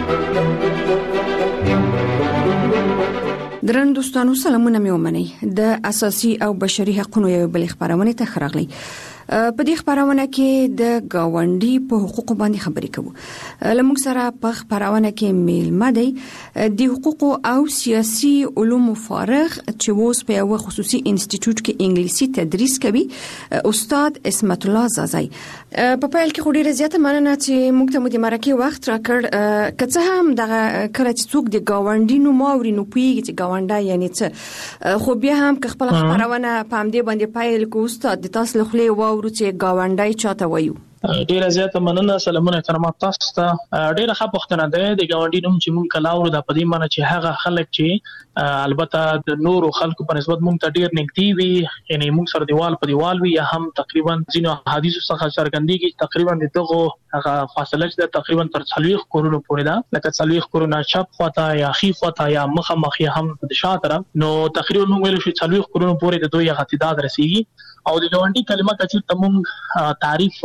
Speaker 20: درن دوستانو سلامونه مې ومنئ. د اساسي او بشري حقوقو یو بل خبرونه ته خراغلی. په دې خبرونه کې د گاونډي په حقوقو باندې خبرې کوو. لمونږ سره په خبرونه کې میلمه دی د حقوقو او سیاسي علومو فارغ چې اوس په یو خصوصي انسټیټیوټ کې انګلیسي تدریس کوي استاد اسمت الله زازای. په پیل کې خو ډیره زیاته مننه چې موږ ته مو د مرکه وخت راکړ. که څه هم دغه کله چې څوک د گاونډي نو ماوري نو پیږي چې گاونډي یعنی څه خو بیا هم که خپل خبرونه په همدې باندې پیل کو استاد د تاسو له خلې ورو چې گاونډي چاته وایو.
Speaker 10: ډیره زیاته مننه. سلامونه احترامات تاسو ته. ډیره ښه پوښتنه ده. د گاونډي نوم چې مونږ کلاورو د پدې معنی چې هغه خلک چې البته د نورو خلکو په نسبت مونږ ته ډیر نږدې وي یعنی مونږ سره دیوال په دیوال وي یا هم تقریبا ځینو حدیثو څخه څرګندېږي تقریبا دغه هغه فاصله چې تقریبا تر څلوېښت کورونو پورې ده لکه څلوېښت کورونه چپ خواته یا ښي خواته یا مخامخ یا هم د شا طرف. نو تقریبا مونږ ویل شو څلوېښت کورونو پورې د دوی هغه تعداد رسیږي. او د گاونډي کلمه چې تمون تعریف ورته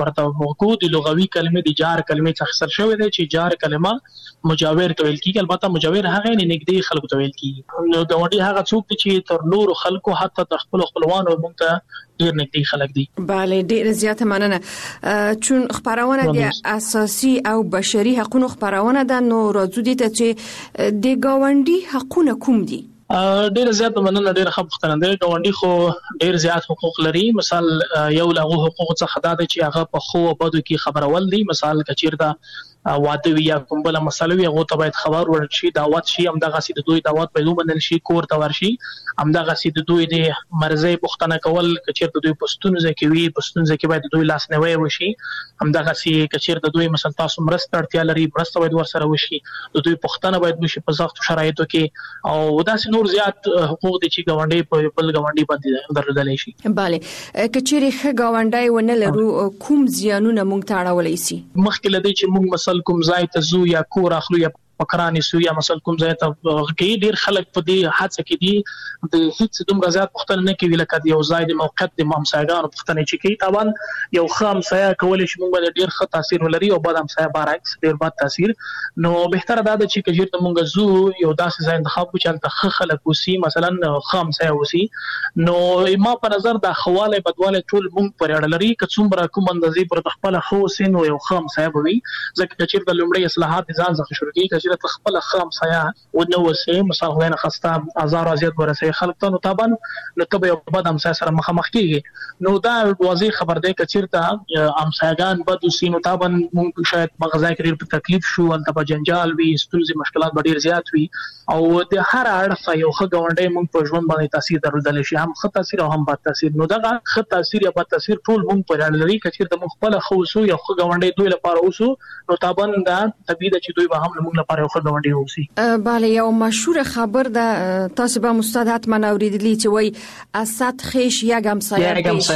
Speaker 10: کو د لغوي کلمې د جار کلمې څخه اخیستل شوی دی چې جار کلمه مجاور ته ویل کیږي. البته مجاور هغه نه نږدې خلکو ته ویل کیږي. نو ګاونډي هغه څوک دی چې تر نورو خلکو حتی د خپل خپلوانو مونږ ته ډیر نږدې خلک دي.
Speaker 20: بله ډیر زیاته مننه. چون خبرونه د اساسي او بشري حقوقو خبرونه ده، نو راځو دي ته چې د ګاونډي حقوقونه کوم دي؟
Speaker 10: ډیر زیات مننه. ډیر ښه پوښتنه ده. ګاونډي خو ډیر زیات حقوق لري. مثال یو له حقوقو څخه دا دی چې هغه په خو او بدو کې خبرول دي. مثال کچیرته واده وی یا کوم بل مسله وي هغه ته باید خبر ورشي، دعوت شي، همدغه سي د دوی دعوت پیدا منل شي، کور ته ورشي، همدغه سي د دوی د مرزي پوښتنه کول کچیرته دوی پښتون ځکه وي پښتون ځکه باید دوی لاس نه وي وشي، همدغه سي کچیرته دوی مثلا تاسو مرسته اړتیا لري مرسته باید ورسره وشي، د دوی پوښتنه باید وشي په سخت شرایطو کې. او داسې نور زیات حقوق دي چې ګاونډي په بل ګاونډي باندې درلودل شي.
Speaker 20: bale کچيري ښه ګاونډي ونه لرو کوم زیانونه مونږ ته اړولای شي؟
Speaker 10: مخکې لدی چې مونږ مثلا کوم ځای ته زو یا کور اخلو یا پکرانی سو یا مثلا کوم ځای ته کې ډیر خلک په دې حادثه کې دي د هیڅ دومره زیات پوښتنه نه کوي لکه د یو ځای د موقعیت د همسایګانو پوښتنه چې کوي. طبعا یو ښه همسایه کولای شي مونږ باندې ډیر ښه تاثیر ولري او بد همسایه برعکس ډیر بد تاثیر. نو بهتره ده چې کجیرته مونږ زو یو داسې ځای انتخاب وکړو چې ښه خلک وسی مثلا ښه همسایه وسی. نو ما په نظر د خواله بدواله ټول مونږ پرې اړه لري که څومره کوم اندازې پر خپل خو سین او یو ښه همسایه وي ځکه چې د لومړی اصلاحات ځان ځخه شروع کیږي چې خپل ښه همسایه ونه وسی مثلا غوښنه خسته هزار ازیات ورسې خلک ته نو طبعا نو ته یو بد همسایه سره مخامخ کیږي. نو دا واضح خبر دی چې چیرته همسایگان بد وسی نو طبعا مونږ شاید مغزای کې په تکلیف شو انت په جنجال وي ستونزې مشکلات ډیر زیات وي او د هر اړخ یو ښه ګاونډي مونږ په ژوند باندې تاثیر درلودل شي هم ښه تاثیر او هم بد تاثیر. نو دا ښه تاثیر یا بد تاثیر ټول مونږ په اړه لري چې چیرته مونږ خپل خو وسو یو ښه ګاونډي دوی لپاره وسو نو طبعا دا طبيعي چې دوی به هم مونږ لپاره یو ښه ګاونډي وسی.
Speaker 20: بله یو مشهور خبر ده تاسو به مستاد حتما اوریدلی چې وای اسد خیش یک همسایه پیش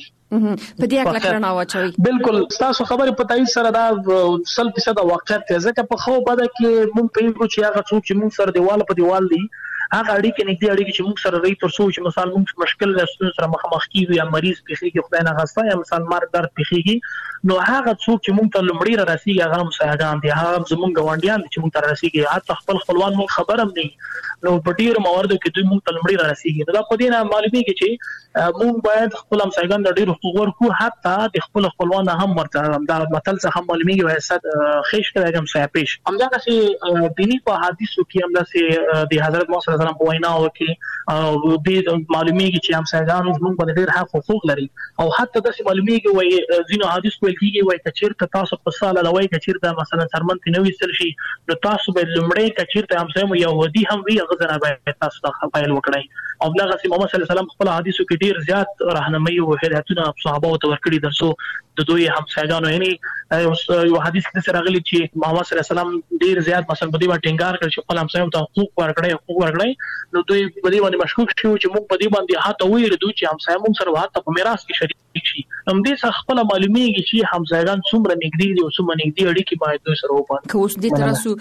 Speaker 20: په دې اړه کړنه واچوي.
Speaker 10: بالکل تاسو خبره په تایید سره دا سل فیصد واقعیت ځکه په خو بده کې مونږ په یو چې هغه څوک چې مونږ سره دیوال په دیوال دي هغه اړیکې نږدې اړیکې چې موږ سره لري تر څو چې مثلا موږ مشکل له سره مخامخ کیږو یا مریض پیخي خدای نه غوښته یا مثلا مرګ درد پیخيږي نو هغه څوک چې موږ ته لمړی را رسیږي هغه مساعدان دي هغه زموږ غونډیان چې موږ ته رسیږي حتی خپل خپلوان موږ خبرم نه نو په ډیر مواردو کې دوی موږ ته لمړی را رسیږي. نو دا په دې نه معلومیږي چې موږ باید خپل مساعدان د ډیر حقوق ورکو حتی د خپل خپلوان هم ورته دا متل څه هم معلومیږي وای صد خیش کوي هم سایه پیش همدغه سي دینی په حدیثو کې هم داسې د حضرت محمد صلی الله علیه وسلم په وینا کې او د معلومیږي چې همسایگان موږ باندې ډیر حق حقوق لري او حتی د معلومیږي وای ځینو حدیث ویل کیږي وای کچیرته تاسو په ساله لوي کچیرته مثلا سرمن نوې سل شي نو تاسو به لمړی کچیرته همسایه يهودي هم وي غزنه به تاسو ته خپل وکړي او بلغه سي محمد صلی الله علیه وسلم خپل حدیثو کې ډیر زیات راهنمایي او هدایتونه صحابه او ورکړي درسو د دوی همسایگانو یعنی یو حدیث کې سره غلي چې محمد صلی الله علیه وسلم ډیر زیات مثلا په دې باندې ټینګار کړ چې خپل همسایو ته حقوق ورکړي حقوق ورکړي نو دوی په دې باندې مشکوک شو چې موږ په دې باندې هاته ویل دوی چې همسایه موږ سره حتی په میراث کې شریک شي هم دې څخه خپل معلومیږي چې همسایگان څومره نږدې دي او څومره نږدې اړیکې باید دوی سره وپاره.
Speaker 20: که اوس دې ترسو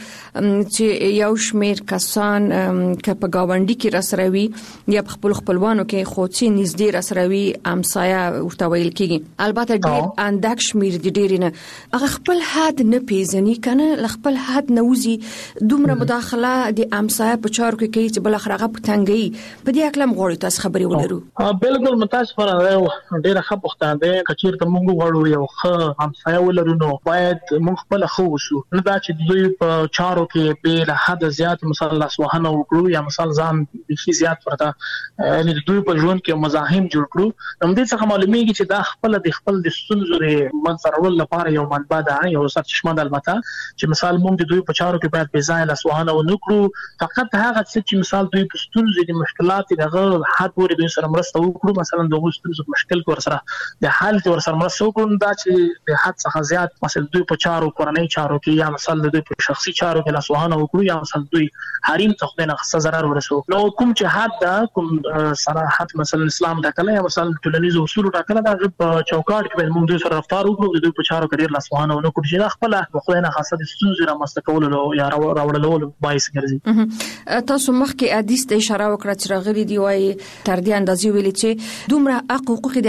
Speaker 20: چې یو شمیر کسان که په گاونډي کې راسروي یا په خپل خپلوانو کې خوڅي نږدې راسروي همسایه ورته ویل کېږي البته ډیر اندک شمیر دي ډیر نه هغه خپل حد نه پیژني کنه خپل حد نه وزي دومره مداخله د همسایه په چارو کې کوي چې بل اخر هغه پټنګي په دې اکلم غوړي تاسو خبري ولرو.
Speaker 10: بالکل متاسفانه ډیر ښه پوښتنه ده کچیر ته موږ غواړو یو ښه همسایه ولرو نو باید موږ خپل خو وسو نه دا چې دوی په چارو کې به له حد زیات مثلا لاسوهنه وکړو یا مثلا ځان بخي زیات ورته یعنی دوی په ژوند کې مزاحم جوړ کړو نو دې څخه معلومیږي چې دا خپل د خپل د ستونزو منځرول لپاره یو منبع ده یو سرچشمه ده البته چې مثال موږ د دوی په چارو کې باید بې ځای لاسوهنه ونکړو فقط هغه څه چې مثال دوی په ستونزو د مشکلات دغه حد پورې دوی سره مرسته وکړو مثلا د ستونزو مشکل ور سره د حل ور سره مرسته وکړو دا چې د حد څخه زیات مثلا دوی په چارو کورنۍ چارو کې یا مثلا دوی په شخصي چارو کې لاسوهنه وکړو یا مثلا دوی حریم ته خدای نه خصه zarar ورسو نو کوم چې حد دا کوم صراحت مثلا اسلام دا کله یا مثلا ټولنیز اصول دا کله دا په چوکاټ کې موږ دوی سره رفتار وکړو دوی په چارو کې ډیر لاسوهنه ونکړو چې خپل خدای نه خاصه د ستونزې را مستقولو یا راوړلو باعث ګرځي.
Speaker 20: تاسو مخکې حدیث ته اشاره وکړه چې راغلي دی وای تر دې اندازې ویلي چې دومره حقوق د همسایگانو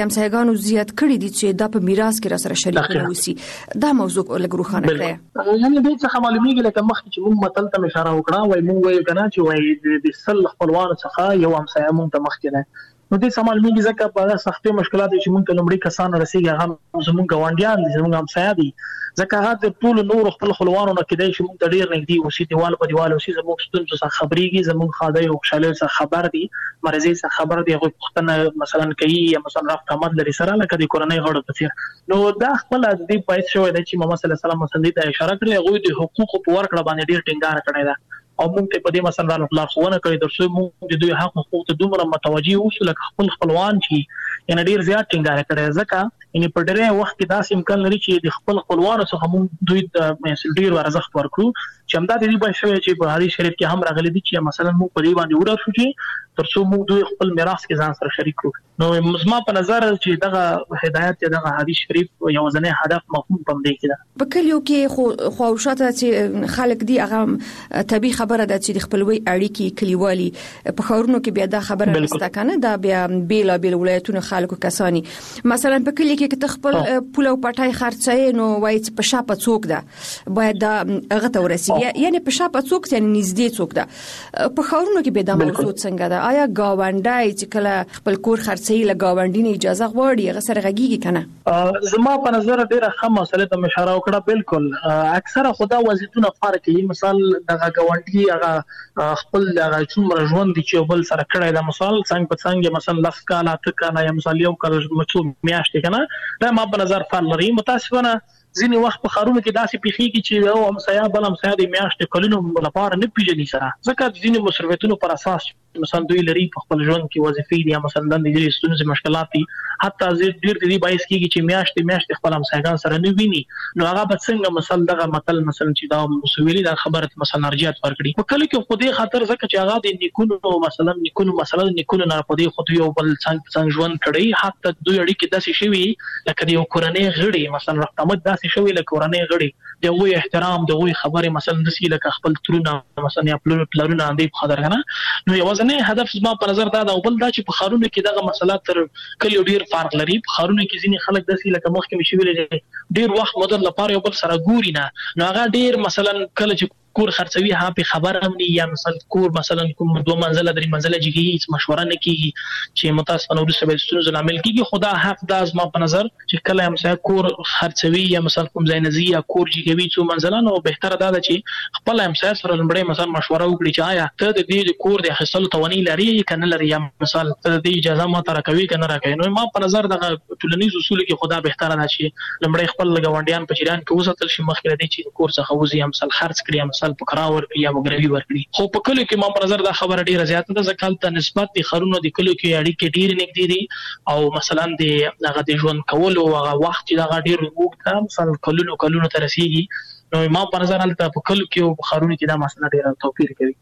Speaker 20: افغانانو زیات کړی دي چې دا په میراث کې را سره شریک نه وسی دا موضوع لګ روښانه کړئ.
Speaker 10: یعنی دې څه معلومیږي لکه مخکې چې موږ متل ته اشاره وکړه وای موږ وایو کنه چې وای د سل خپلوانو څخه یو همسایه موږ ته مخکې نه نو دې سمال میږي ځکه په سختي مشکلات چې موږ ته لمړي کسان رسیږي هغه زموږ ګاونډیان دي زموږ همسایه دي ځکه هغه د ټول نور خپل خپلوانو نه کېدای شي موږ ته ډیر نږدې اوسې دیوال په دیوال اوسې زموږ ستونزو څخه خبريږي زموږ خاده او خوشاله څخه خبر دي مرزي څخه خبر دي هغه پښتنه مثلا کوي یا مثلا رافت احمد لري سره لکه د کورنۍ غړو په څیر نو دا خپل د دې پایښت شوی دی چې محمد صلی الله علیه وسلم مسندې ته اشاره کړې هغه د حقوقو په ورکړه باندې ډیر ټینګار کړی دی او موږ ته په دې مثلا لارښوونه کړې درسو موږ د دوی حق حقوق ته دومره متوجي اوسو لکه خپل خپلوان چې یعنی ډیر زیات ټینګار کړی ځکه یعنی په ډېر وخت کې داسې امکان لري چې د خپل خپلوانو څخه موږ دوی ته ډیر ارزښت ورکړو چې همدا د دې بشوي چې په حدیث شریف کې هم راغلي دي چې مثلا موږ په دې باندې وډار شو چې ترڅو موږ دوی خپل میراث کې ځان سره شریک کړو نو زما په نظر چې دغه هدایت یا دغه حدیث شریف یو ځنې هدف مفهوم پم دی کړه
Speaker 20: په کلیو کې خو خواوشاته چې خلک دی هغه طبي خبره ده چې د خپلوي اړیکې کلیوالي په خاورونو کې بیا دا خبره نشته کنه دا بیا بیل بیل ولایتونو خلکو کسانی مثلا په کلی کې چې خپل پوله او پټای خرڅای نو وایي په شاپه څوک ده باید دا هغه ته ورسیږي یعنی په شاپه څوک یعنی نږدې څوک ده په خاورونو کې به دا موضوع څنګه ده آیا گاونډای چې کله خپل کور خرڅي له گاونډي نه اجازه غواړي هغه سره غږیږي کنه
Speaker 10: زما په نظر ډیره ښه مسله ته اشاره وکړه بالکل اکثره خدا وظیفونه فرق کوي مثال دغه گاونډي هغه خپل دغه څومره ژوند دي چې بل سره کړی دا مثال څنګه په څنګه مثلا لس کاله اته کاله یا مثال یو کال مڅو میاشتې کنه دا ما په نظر فرق لري متاسفانه ځینی وخت په خارونو کې داسې پیخي چې یو همسایه بل همسایه د میاشتې کلونو لپاره نه پیژني سره ځکه ځینی مصرفیتونو پر اساس مثلا دوی لري په خپل ژوند کې وظیفې دي مثلا د دې ستونزې مشکلات دي حتی ډیر دي باعث کیږي چې میاشتې میاشتې خپل همسایه‌ګان سره نه ویني نو هغه به څنګه مثلا دغه متل مثلا چې دا مسویلی دا خبره مثلا ارجیات ورکړي په کله کې خو دې خاطر ځکه چې هغه د نیکونو مثلا نیکونو مثلا نیکونو نه په دې خو یو بل څنګه څنګه ژوند کړي حتی دوی اړیکې داسې شوی لکه یو کورنۍ غړي مثلا رحمت داسې شوی لکه کورنۍ غړي دغه احترام دغه خبره مثلا داسې لکه خپل ترونه مثلا یا پلرونه اندې په خاطر کنه نو یو ځنه هدف زما په نظر دا دا بل دا چې په خارونو کې دغه مسله تر کله ډیر فرق لري په خارونو کې ځینې خلک داسې لکه مخکې مشي ویل ډیر وخت مدد لپاره یو بل سره ګوري نه نو هغه ډیر مثلا کله چې کور خرڅوي ها په خبر هم نه یا مثلا کور مثلا کوم دوه منزله درې منزله جګي هیڅ مشوره نه کیږي چې متاسفانه ورسره به ستونزې عامل کیږي خدا حق دا زما په نظر چې کله هم سره کور خرڅوي یا مثلا کوم ځای نزي یا کور جګوي څو منزله نو بهتره دا ده چې خپل هم سره سره لمړی مثلا مشوره وکړي چې آیا ته د دې کور د حاصل توانی لري کنه لري یا مثلا ته د اجازه ما تر کوي کنه راکوي نو ما په نظر دغه ټولنیز اصول کې خدا بهتره ده چې لمړی خپل غونډیان په جریان کې وساتل شي مخکې د دې چې کور څخه وزي هم مثلا خرڅ کړي مثلا په کراور یا وګړي ورکړي خو په کله کې ما په نظر دا خبره ډیره زیاته ده ځکه ته نسبت د خرونو د کله کې اړیکې ډیر نږدې دي او مثلا د هغه د ژوند کولو هغه وخت چې دا ډیر وګړه مثلا کلونو کلونو تر رسیدي نو ما په نظر حالت په کله کې او خرونو کې دا مسله ډیره توپیر کوي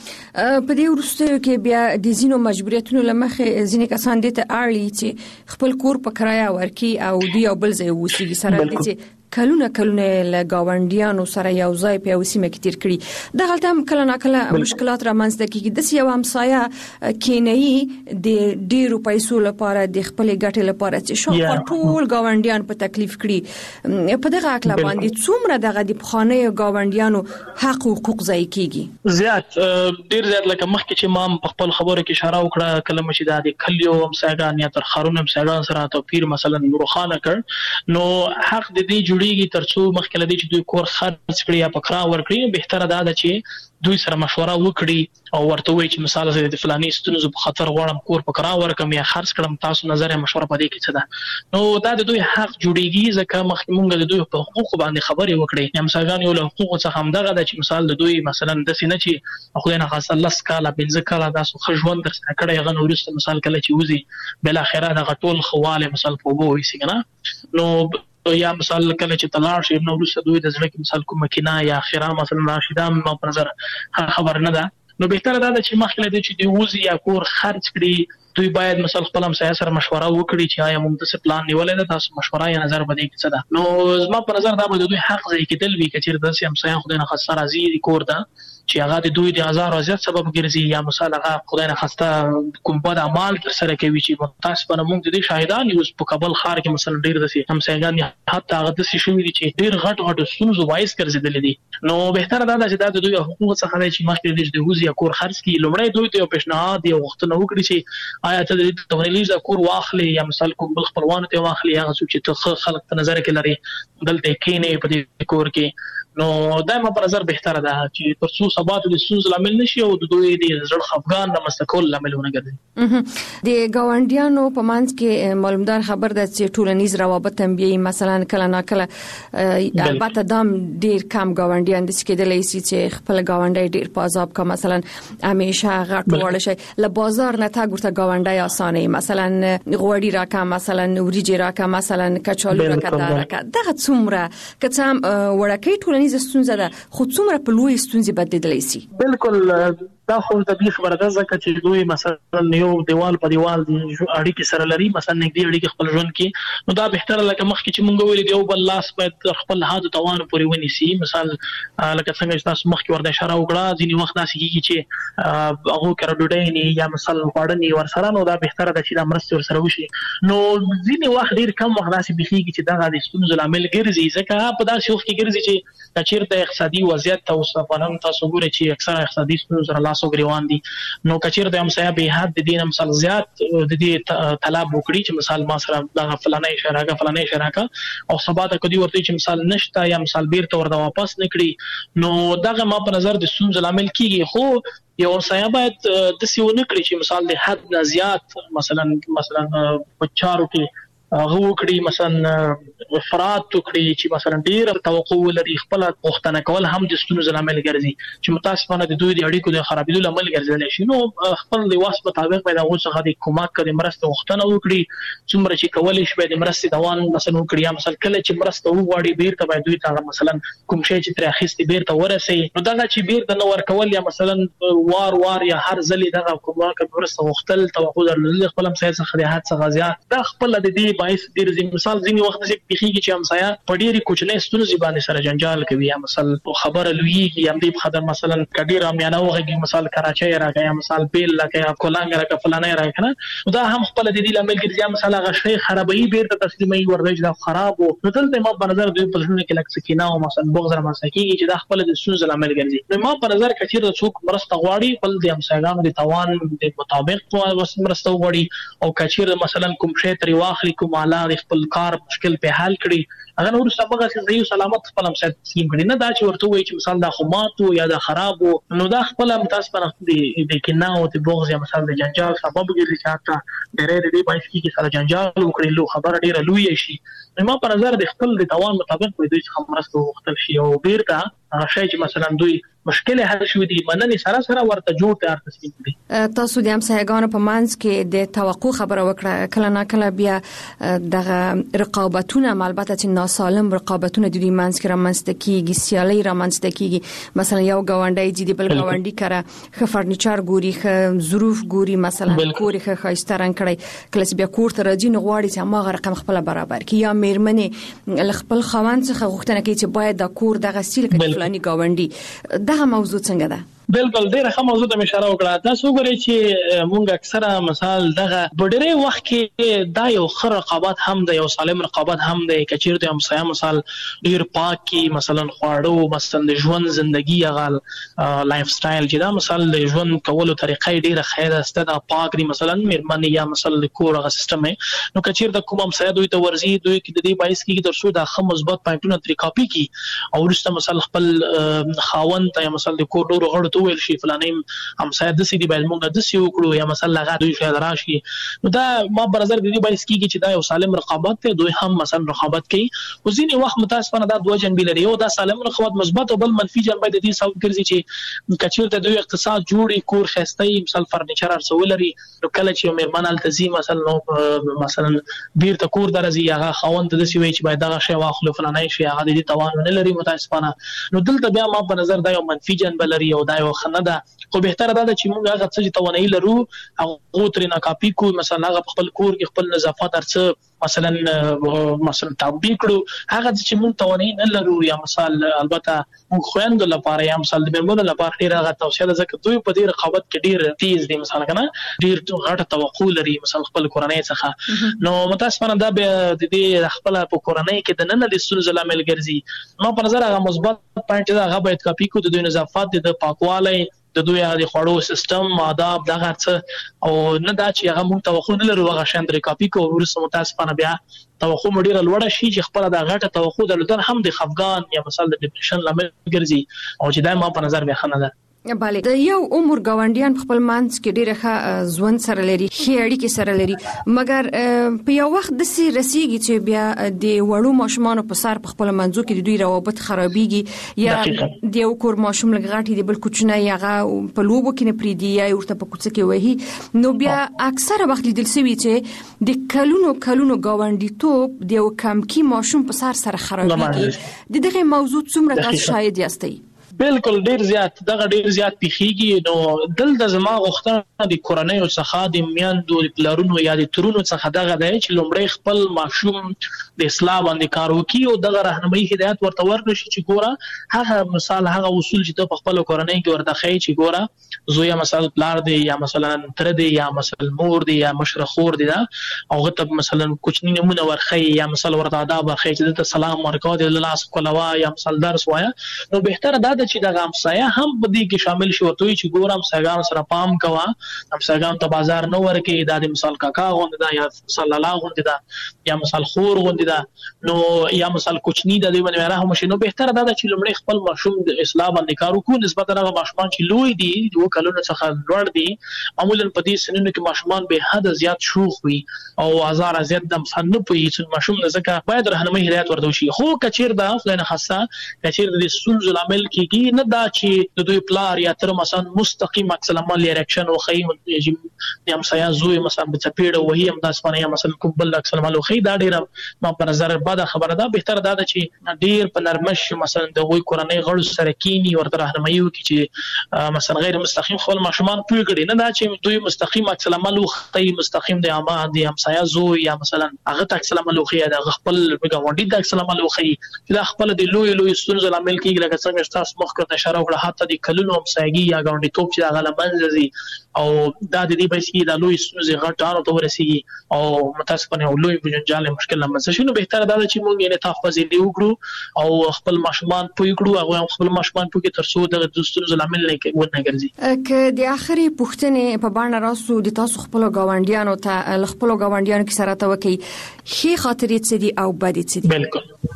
Speaker 20: په دې ورسته کې بیا د زینو مجبوریتونو لمخه ځینې کسان دي ته اړي چې خپل کور په کرایه ورکي او دی او بل ځای وسی سره دي چې کلونه کلونه له گاونډیانو سره یو ځای په وسیمه کې تیر کړی د غلطه هم کله ناکله مشکلات رامنځته کیږي د یو همسایه کینې د ډیرو پیسو لپاره د خپل ګټې لپاره چې شو yeah. ټول گاونډیان په تکلیف کړي په دغه اکلا باندې څومره دغه د بخانه گاونډیانو حق او حقوق ځای کیږي
Speaker 10: زیات ډیر زیات لکه مخکې چې ما په خپل خبرو کې اشاره وکړه کله مشي د کلیو همسایه‌ګان یا تر خارونو همسایه‌ګان سره توپیر مثلا روخانه کړ نو حق د دې ډیږي ترڅو مخکله دي چې دوی کور خرڅ کړي یا پکرا ور کړی بهتره ده چې دوی سره مشوره وکړي او ورته وایي چې مثال زه د فلاني ستونزو په خاطر غواړم کور پکرا ور کوم یا خرڅ کړم تاسو نظر مشوره پدې کې څه ده نو دا د دوی حق جوړیږي ځکه مخکې مونږ د دوی په حقوق باندې خبرې وکړي یا مثلا یو له حقوق څخه هم دغه چې مثال د دوی مثلا د سینې چې خو نه خاصه الله سکاله بنځ کاله تاسو خجوند در سره کړی غن ورسته مثال کله چې وزي بل اخره دغه ټول خواله مثال په وو وي څنګه نو یا مثال کله چې تلاش یې نو ورسره دوی د ځل کې مثال کوم مکینا یا اخره مثلا راشده ما په نظر خبر نه ده نو بهتره ده چې مخکله د چې دی وزي یا کور خرڅ کړي دوی باید مثلا خپل هم سره مشوره وکړي چې آیا موږ د څه پلان نیولای ده تاسو مشوره یا نظر بده کې څه ده نو زما په نظر دا به دوی حق ځای کېدل وی چې د سیم سایه خدای نه خاصه راځي کور ده چې هغه د دوی د هزار وضعیت سبب ګرځي یا مثال هغه خدای نه خواسته کوم بد اعمال تر سره کوي چې متاسفانه موږ د دې شاهدان یو په کابل ښار کې مثلا ډیر د هم سیګان حتی هغه د څه شوی دي چې ډیر غټ غټ ستونزو وایس ګرځیدل دي نو بهتره دا چې دا د دوی حقوق څخه دی چې مخکې د هوزي کور خرڅ کی لومړی دوی ته پیشنهاد دی وختونه وکړي چې آیا ته د تونلیز کور واخلي یا مثال کوم بل خپلوان ته واخلي هغه چې ته خلک په نظر کې لري دلته کېنه په دې کور کې نو دایمه په نظر بهتره ده چې تر څو ثبات د سوز لامل نشي او د دوی د زړه خفګان د مستقل لاملونه ګرځي
Speaker 20: د گاونډیانو په منځ کې معلومدار خبر ده چې ټولنیز روابط هم بي مثلا کله نا کله البته دام ډیر کم گاونډیان د سکیدلې سي چې خپل گاونډي ډیر په عذاب کا مثلا همیشه غټ وړ شي ل بازار نه تا ګورته گاونډي اسانه مثلا غوړی راکا مثلا وريجي راکا مثلا کچالو راکا راکا دغه څومره کڅم وړکې ټولنیز ستونزه ده خو څومره په لوی ستونزې بدلیدلی سي
Speaker 10: بالکل دا خو د دې خبره ده چې دوی مثلا یو دیوال په دیوال اړیکې سره لري مثلا نږدې اړیکې خپل ژوند کې نو دا بهتره لکه مخکې چې مونږ ویل دی او بل لاس باید خپل حد توان پورې ونیسي مثال لکه څنګه چې تاسو مخکې ورته اشاره وکړه ځینې وخت داسې کېږي چې هغه کړه ډوډۍ نه یا مثلا خوړنی ورسره نو دا بهتره ده چې دا مرسته ورسره وشي نو ځینې وخت ډیر کم وخت داسې بخیږي چې دا د ستونزو لامل ګرځي ځکه په داسې وخت کې ګرځي چې چیرته اقتصادي وضعیت تاسو په نن تاسو ګورئ چې اکثره اقتصادي ستونزې سره لاس وګریوان دي نو کچیر د همسایه به حد د دین مثال زیات د دې طلب وکړي چې مثال ما سره د فلانه شراکه فلانه شراکه او سبا ته کدي ورته چې مثال نشته یا مثال بیرته ورته واپس نکړي نو دغه ما په نظر د ستونزې لامل کیږي خو یو همسایه باید د سیونه کړی چې مثال د حد نه زیات مثلا مثلا په چارو کې هغه وکړي مثلا افراط وکړي چې مثلا ډیر توقع ولري خپل غوښتنه کول هم د ستونزو لامل ګرځي چې متاسفانه د دوی د اړیکو د خرابېدو لامل ګرځي شي نو خپل د واس مطابق پیدا غوښه د کومک کړي مرسته غوښتنه وکړي څومره چې کولای شي د مرستې دوام مثلا وکړي یا مثلا کله چې مرسته وغواړي بیرته باید دوی ته مثلا کوم شی چې تر اخیستي بیرته ورسي نو دا چې بیرته نو ورکول یا مثلا وار وار یا هر ځلې دغه کومک مرسته غوښتل توقع درلودل خپل هم سیاست خدایات څخه زیات دا خپل د دې باعث ډیر ځین مثال ځینی وخت چې پیخیږي چې همسایه په ډېری کوچنۍ ستونزې باندې سره جنجال کوي یا مثال خبره لویږي یا دې خبره مثلا کډیر امیانه وغږی مثال کراچۍ راغی یا مثال بیل لکه کولانګ راکه فلانه راکنه دا هم خپل د دې لامل ګرځي مثلا هغه شی خرابوي بیرته تسلیمي ورځ دا خراب او دلته ما په نظر دوی په ژوند کې لکه سکینه او مثلا بغض را مسکیږي چې دا خپل د ستونزې لامل ګرځي نو ما په نظر کې چې څوک مرسته غواړي بل د همسایګانو د توان د مطابق مرسته غواړي او کچیر مثلا کوم شی تری واخلي کوم اعلی خپل کار مشکل په حل کړي هغه نور سبقه چې زیو سلامت خپل هم سات سیم کړي نه دا چې ورته وایي چې مثال دا خمات او یا دا خراب نو دا خپل متاسفانه د کینا او د بغض یا مثال د جنجال سبب ګرځي چې حتی ډېرې ډېرې باعث کیږي سره جنجال وکړي لو خبر ډېر لوی شي نو په نظر د خپل د توان مطابق په دوی څخه مرسته وختل شي او بیرته هغه شی چې مثلا دوی مشکل حل شو دي مننه سره سره ورته جوړ تیار تصمیم دي
Speaker 20: تاسو د همسایګانو په منځ کې د توقع خبره وکړه کله نه کله بیا دغه رقابتونه البته چې ناسالم رقابتونه د دې منځ کې رامنځته کیږي سیالي رامنځته کیږي مثلا یو گاونډي چې د بل گاونډي کړه خ فرنیچر ګوري خ ظروف ګوري مثلا کوري خ خاستران کړي کله بیا کور ته راځي نو غواړي چې ما رقم خپل برابر کی یا میرمنې خپل خوان څخه غوښتنه کوي چې باید د کور دغه سیل کې فلاني گاونډي دغه موضوع څنګه ده
Speaker 10: بالکل ډیره ښه موضوع ته اشاره وکړه تاسو وګورئ چې مونږ اکثره مثال دغه بډری وخت کې دا یو خر رقابت هم د یو سالم رقابت هم د کچیر د همسایه مثال ډیر پاکي مثلا خواړو مثلا د ژوند ژوندۍ غال لایف سټایل چې دا مثال د ژوند کولو طریقې ډیره خیره است د پاک دی مثلا مېرمنې یا مثلا د کور غ سیستم نو کچیر د کوم همسایه دوی ته ورزي دوی کې د دې باعث کې درسو د خه مثبت پوینټونه تری کاپي کی او ورسته مثلا خپل خاوند ته مثلا د کور ډور غړ ویل شي فلانیم همسایه د سې دی باید موږ د سې وکړو یا مثلا لغه دوی شاید راشي نو دا ما پر نظر د دې باعث کیږي چې دا یو سالم رقابت ته دوی هم مثلا رقابت کوي او ځینې وخت متاسفانه دا دوه جنبې لري یو دا سالم رقابت مثبت او بل منفي جنبه د دې سبب ګرځي چې کچیر د دوی اقتصاد جوړي کور خستای مثلا فرنیچر ارسول لري نو کله چې مېرمن التزام مثلا نو مثلا بیرته کور درځي هغه خوند د سې وی چې باید دا شی واخلو فلانای شي هغه د توان نه لري متاسفانه نو دلته بیا ما په نظر دا یو منفي جنبه لري او دا خنه ده خو بهتره ده چې موږ هغه څه توانایي لرو هغه ترې نه کاپي کو مثلا هغه خپل کور کې خپل نظافت ارڅ مثلا مثلا تطبیق کړو هغه چې موږ توانې نه لرو یا مثال البته موږ خويند لپاره یا مثال د بیرمو لپاره ډیر هغه توصیه ده ځکه دوی په دې رقابت کې ډیر تیز دي مثلا کنه ډیر غټه توقع لري مثلا خپل کورنۍ څخه نو متاسفانه دا به د دې خپل په کورنۍ کې د نن د ستونزو لامل ګرځي نو په نظر هغه مثبت پوینټ دا هغه باید کاپی کو د دوی نظافت د پاکوالی د دوی د خوړو سیستم آداب دغه څه او نه دا چې هغه مونږ توقع نه لرو هغه شان درې کاپی کو ورسره متاسفانه بیا توقع مډیر لوړه شي چې خپل د غټه توقع درلودل هم د خفګان یا مثال د ډیپریشن لامل ګرځي او چې دا ما په نظر بیا خنه ده
Speaker 20: بله د یو عمر گاونډیان خپل مانس کې ډیره ښه ژوند سره لري ښه اړیکې سره لري مګر په یو وخت د سي رسیږي چې بیا د وړو ماشومان په سر په خپل منځو کې د دوی روابط خرابيږي یا د یو کور ماشوم لګغاټي د بل کوچنی هغه په لوبو کې نه پریدي یا ورته په کوڅه کې وهي نو بیا اکثره وخت لیدل شوی چې د کلونو کلونو گاونډي توپ د یو کم کی ماشوم په سر سره خرابيږي د دغه موضوع څومره تاسو شاهد یاستئ
Speaker 10: بالکل ډیر زیات دغه ډیر زیات پیخیږي نو دل د زما غوښتنه د کورنۍ او څخه د میاندو پلارونو یا د ترونو څخه دغه دی چې لومړی خپل ماشوم د اسلام باندې کار وکړي او دغه راهنمایي هدایت ورته ورکړي چې ګوره هغه مثال هغه اصول چې په خپل کورنۍ کې ورته ښیي چې ګوره زوی مثلا پلار دی یا مثلا تر دی یا مثلا مور دی یا مشره خور دی دا او غته مثلا کوچنی نمونه ورخی یا مثلا ورته آداب ورخی چې د سلام ورکو د لاس کولوا یا مثلا درس وایا نو بهتره ده چې د غمسایا هم په دې کې شامل شي ورته چې ګورم ساګان سره پام کوا هم ساګان ته بازار نه ورکې دا د مثال کاکا غوند دا یا صلی الله غوند دا یا مثال خور غوند دا نو یا مثال کوچنی د دې باندې رحم شي نو بهتره ده چې لمړی خپل ماشوم د اسلام باندې کار وکړي نسبت هغه ماشومان چې لوی دي دوه کلونو څخه لوړ دي معمولا په دې سنونو کې ماشومان به حد زیات شوخ وي او هزار زیات د مصنف په هیڅ ماشوم نه ځکه باید راهنمایي هدایت ورته شي خو کچیر دا فلنه خاصه کچیر د سنز العمل کېږي نه دا چې د دوی پلار یا تر مثلا مستقیم عکس العمل ریاکشن او خی یم سیا زوی مثلا په چپیړه وهي هم د اسمانه یا مثلا کوبل عکس العمل او خی دا ډیره ما په نظر بعد خبره ده بهتر ده چې ډیر په نرمش مثلا د وی کورنۍ غړو سره کینی ورته راهنمایي وکړي چې مثلا غیر مستقیم خپل ماشومان پوي کړي نه دا چې دوی مستقیم عکس العمل او خی مستقیم د اما د یم سیا زوی یا مثلا هغه عکس العمل او خی د خپل غونډي د عکس العمل او خی چې خپل د لوی لوی ستونزې عمل کیږي لکه څنګه تاسو مخ کړه اشاره وکړه حتی د کلونو همسایګي یا غونډي توپ چې هغه لمنځي او دا د دې بشي د لوی ستونزې غټانو ته ورسیږي او متاسفانه لوی بجنجال مشکل لمنځي شنو بهتره ده چې موږ یې نه تفاصیل وکړو او خپل ماشومان پوي کړو او خپل ماشومان پوي ترڅو د ستونزې عمل نه کوي ونه ګرځي
Speaker 20: که د اخري پوښتنې په باندې راسو د تاسو خپل غونډیانو ته خپل غونډیانو کې سره تا وکي خي خاطرې څه دي او بد څه دي
Speaker 10: بالکل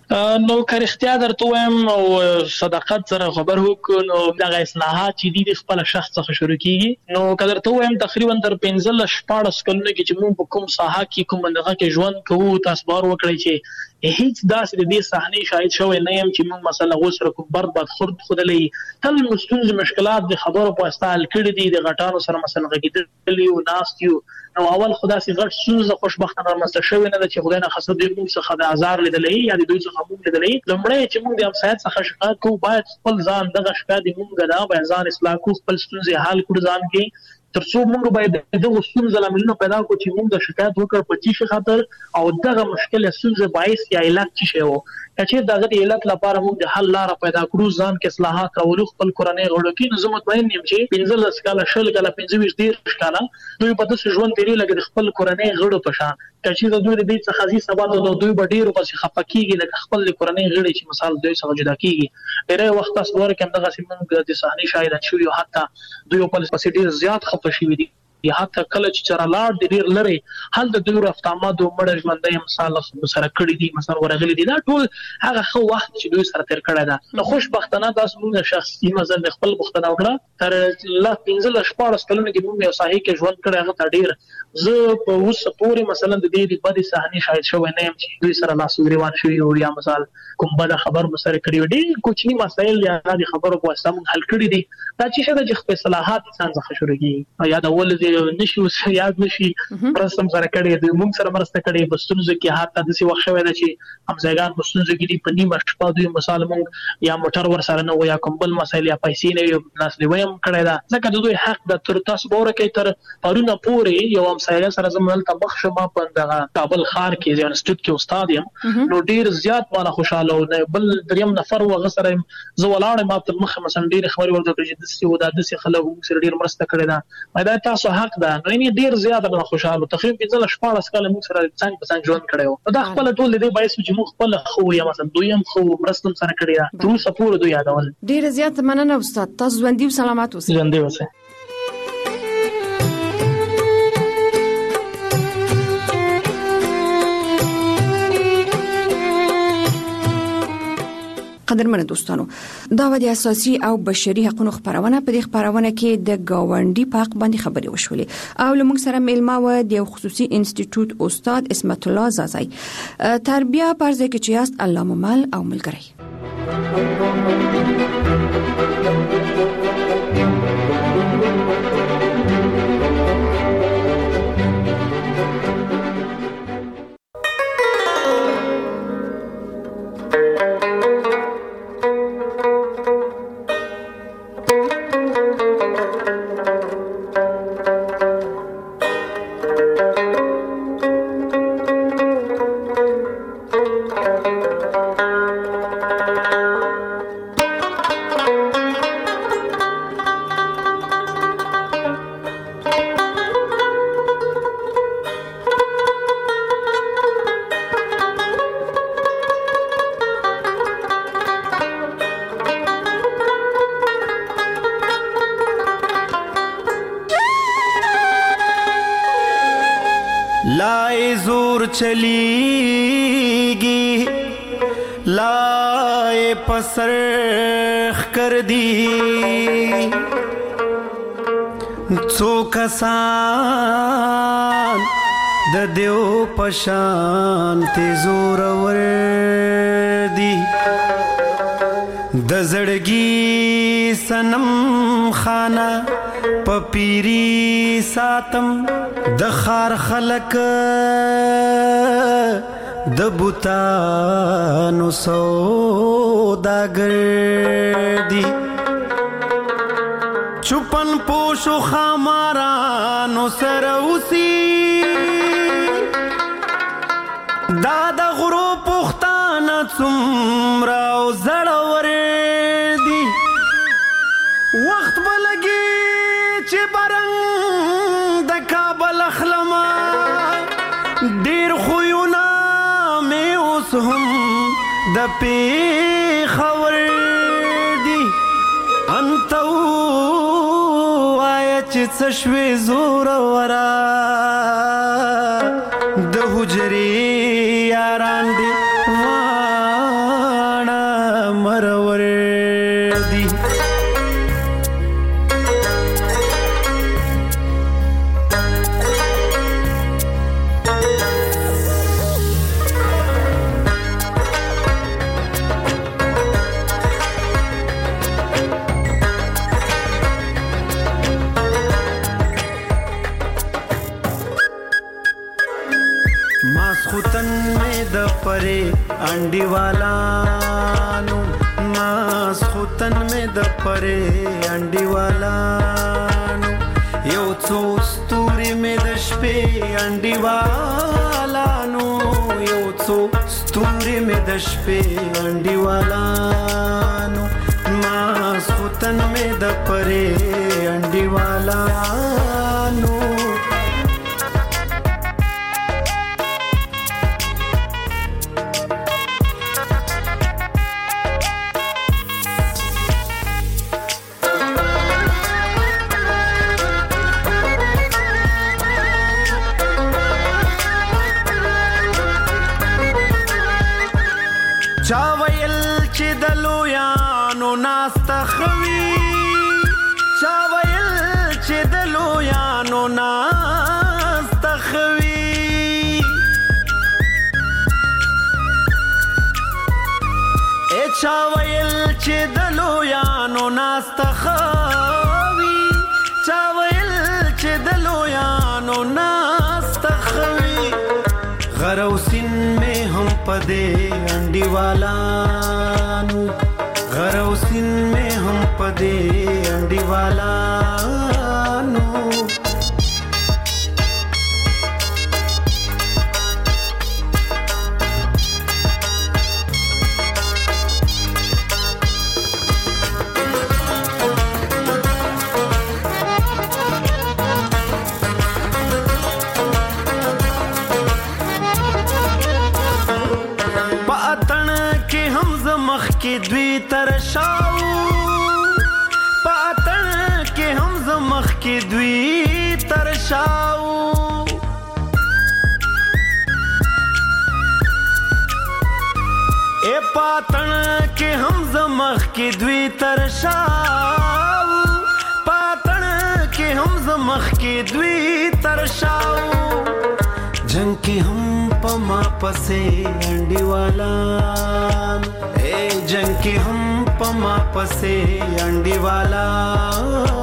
Speaker 10: نو که اختیار درته وایم او صداقت سره خبر وکړو نو دغه اصلاحات چې دي خپل شخص څخه شروع کیږي نو که درته وایم تقریبا تر پنځه شپږ کلونه کې چې موږ په کوم ساحه کې کوم دغه کې ژوند کوو تاسو بار وکړئ چې هیڅ داسې د دې صحنې شاهد شوی نه يم چې موږ مثلا غوسره کوم برباد خرد خدلې تل مستونز مشکلات د خبرو په استعمال کړي دي د غټانو سره مثلا غږیدلی او ناستیو نو اول خدا سي غټ سوزه خوشبختانه رامسته شوی نه چې خدای نه خاصه د موږ څخه د آزار لیدلې یا د دوی څخه موږ لیدلې لمړی چې موږ د امسایت څخه شکایت کوو باید خپل ځان دغه شکایت موږ دا باید ځان اصلاح کوو خپل ستونزې حل کړو ځان کې ترڅو موږ باید دغه ستونزې لاملونه پیدا کړو چې موږ د شکایت وکړ په چی خاطر او دغه مشکل ستونزې باعث یا علت څه شی وو چې دغه د علت لپاره موږ د حل لار پیدا کړو ځان کې اصلاحات راوړو خپل کورنۍ غړو کې نو زه مطمئن یم چې پنځه کاله شل کاله پنځه ویشت ډیر کاله دوی په تاسو ژوند تیری لګي خپل کورنۍ غړو په شان چې د دوی د دې څخه ځي سبا د دوی بډیرو پسې خپکیږي لکه خپل کورنۍ غړي چې مثال دوی څخه جدا کیږي ډېر وخت تاسو ورکه دغه سیمه د صحنې شاهد شوی او حتی دوی په پسې ډیر زیات خپشي دي یا حتی کله چې چرلاړ د ډیر لري حل د دوی رفتامات او مړ ژوندۍ مثال سره کړی دي مثلا ورغلي دي دا ټول هغه خو وخت چې دوی سره تیر کړی دا نو خوشبختانه تاسو موږ شخصي مثلا خپل بوختنه وکړه تر لا پنځه شپږ کلونه کې موږ یو صحیح کې ژوند کړی هغه ډیر زه په اوس پورې مثلا د دې د بدې صحنې شاهد شوی نه یم چې دوی سره لاس ګریوان شوی او یا مثال کوم بل خبر مسره کړی ډیر کوچنی مسایل یا د خبرو په واسطه حل کړی دي دا چې شته چې خپل صلاحات انسان څخه شروع کیږي یا د ول نشو یاد نشي پرستم سره کړي د موږ سره مرسته کړي بستونزه کې حتی د څه وخت وای چې همزګان بستونزه کې په نیمه شپه دوی مثال موږ یا موټر ور سره نه ویا کوم بل مسایل یا پیسې نه یو ناس دی ویم کړي دا ځکه د دوی حق د تر تاسو بوره کې تر پرونه پورې یو همسایه سره زموږ ته بخښه ما په دغه کابل ښار کې ځان سټډ کې استاد یم نو ډیر زیات مالا خوشاله او بل دریم نفر و غسر زو ولاړ ما په مخ مثلا ډیر خبري ورته چې د سی ودا د سی خلک سره ډیر مرسته کړي دا مې دا تاسو حق ده نو یې ډیر زیات نه خوشاله تقریبا پنځه شپږ کال موږ سره څنګه په څنګه ژوند کړو دا خپل ټول دې بایس چې موږ خپل خو یا مثلا دویم خو مرستم سره کړی دا ټول سپور دوی یادول
Speaker 20: ډیر زیات مننه استاد تاسو ژوندۍ او سلامات اوسئ
Speaker 10: ژوندۍ اوسئ
Speaker 20: قدرمن دوستانو دا و د اساسي او بشري حقوقو خبرونه په دې خبرونه کې د گاونډي په حق باندې خبرې وشولې او لمونږ سره میلمه و د خصوصي انسټیټیوټ استاد اسمت الله زازای تربیه پر ځکه چې است الله ممل او ملګری
Speaker 8: चलीगी लाए पसरख कर दी څو کسان د دیو پشان تیزور ور دی د زړګي سنم خانه پپیری ساتم د خار خلق د بوتانو سوداګر دی چپن پوشو خامارانو سره اوسي دا د غرو پختانه څومره او زړور دی وخت بلګي چې برنګ د کابل اخلما ډیر خوونه مې اوس هم د پیښور دی انت وای چې څه شوي زور ورا د حجرې یاران دی واڼه مرور دی ماسخوتن میں د پرے انڈی والانو ماسخوتن میں د پرے انڈی والانو یو څو ستوري میں د شپې انڈی والانو یو څو ستوري میں د شپې انڈی والانو ماسخوتن میں د پرے انڈی والانو چا ویل چې د لویانو ناسته خوي چا ویل چې د لویانو ناسته خوي ا چا ویل چې د لویانو ناسته خوي چا ویل چې د لویانو पदे अंडी वाला गरौसिन में हम पदे अंडी वाला के द्वी तरशाऊ पातन के हम जमख के द्वी तरशाऊ ए पातन के हम जमख के द्वी तरशाऊ पातन के हम जमख के द्वी तरशाऊ जंग के हम पमा पसे अंडी वाला ए जंग के हम पमा पसे अंडी वाला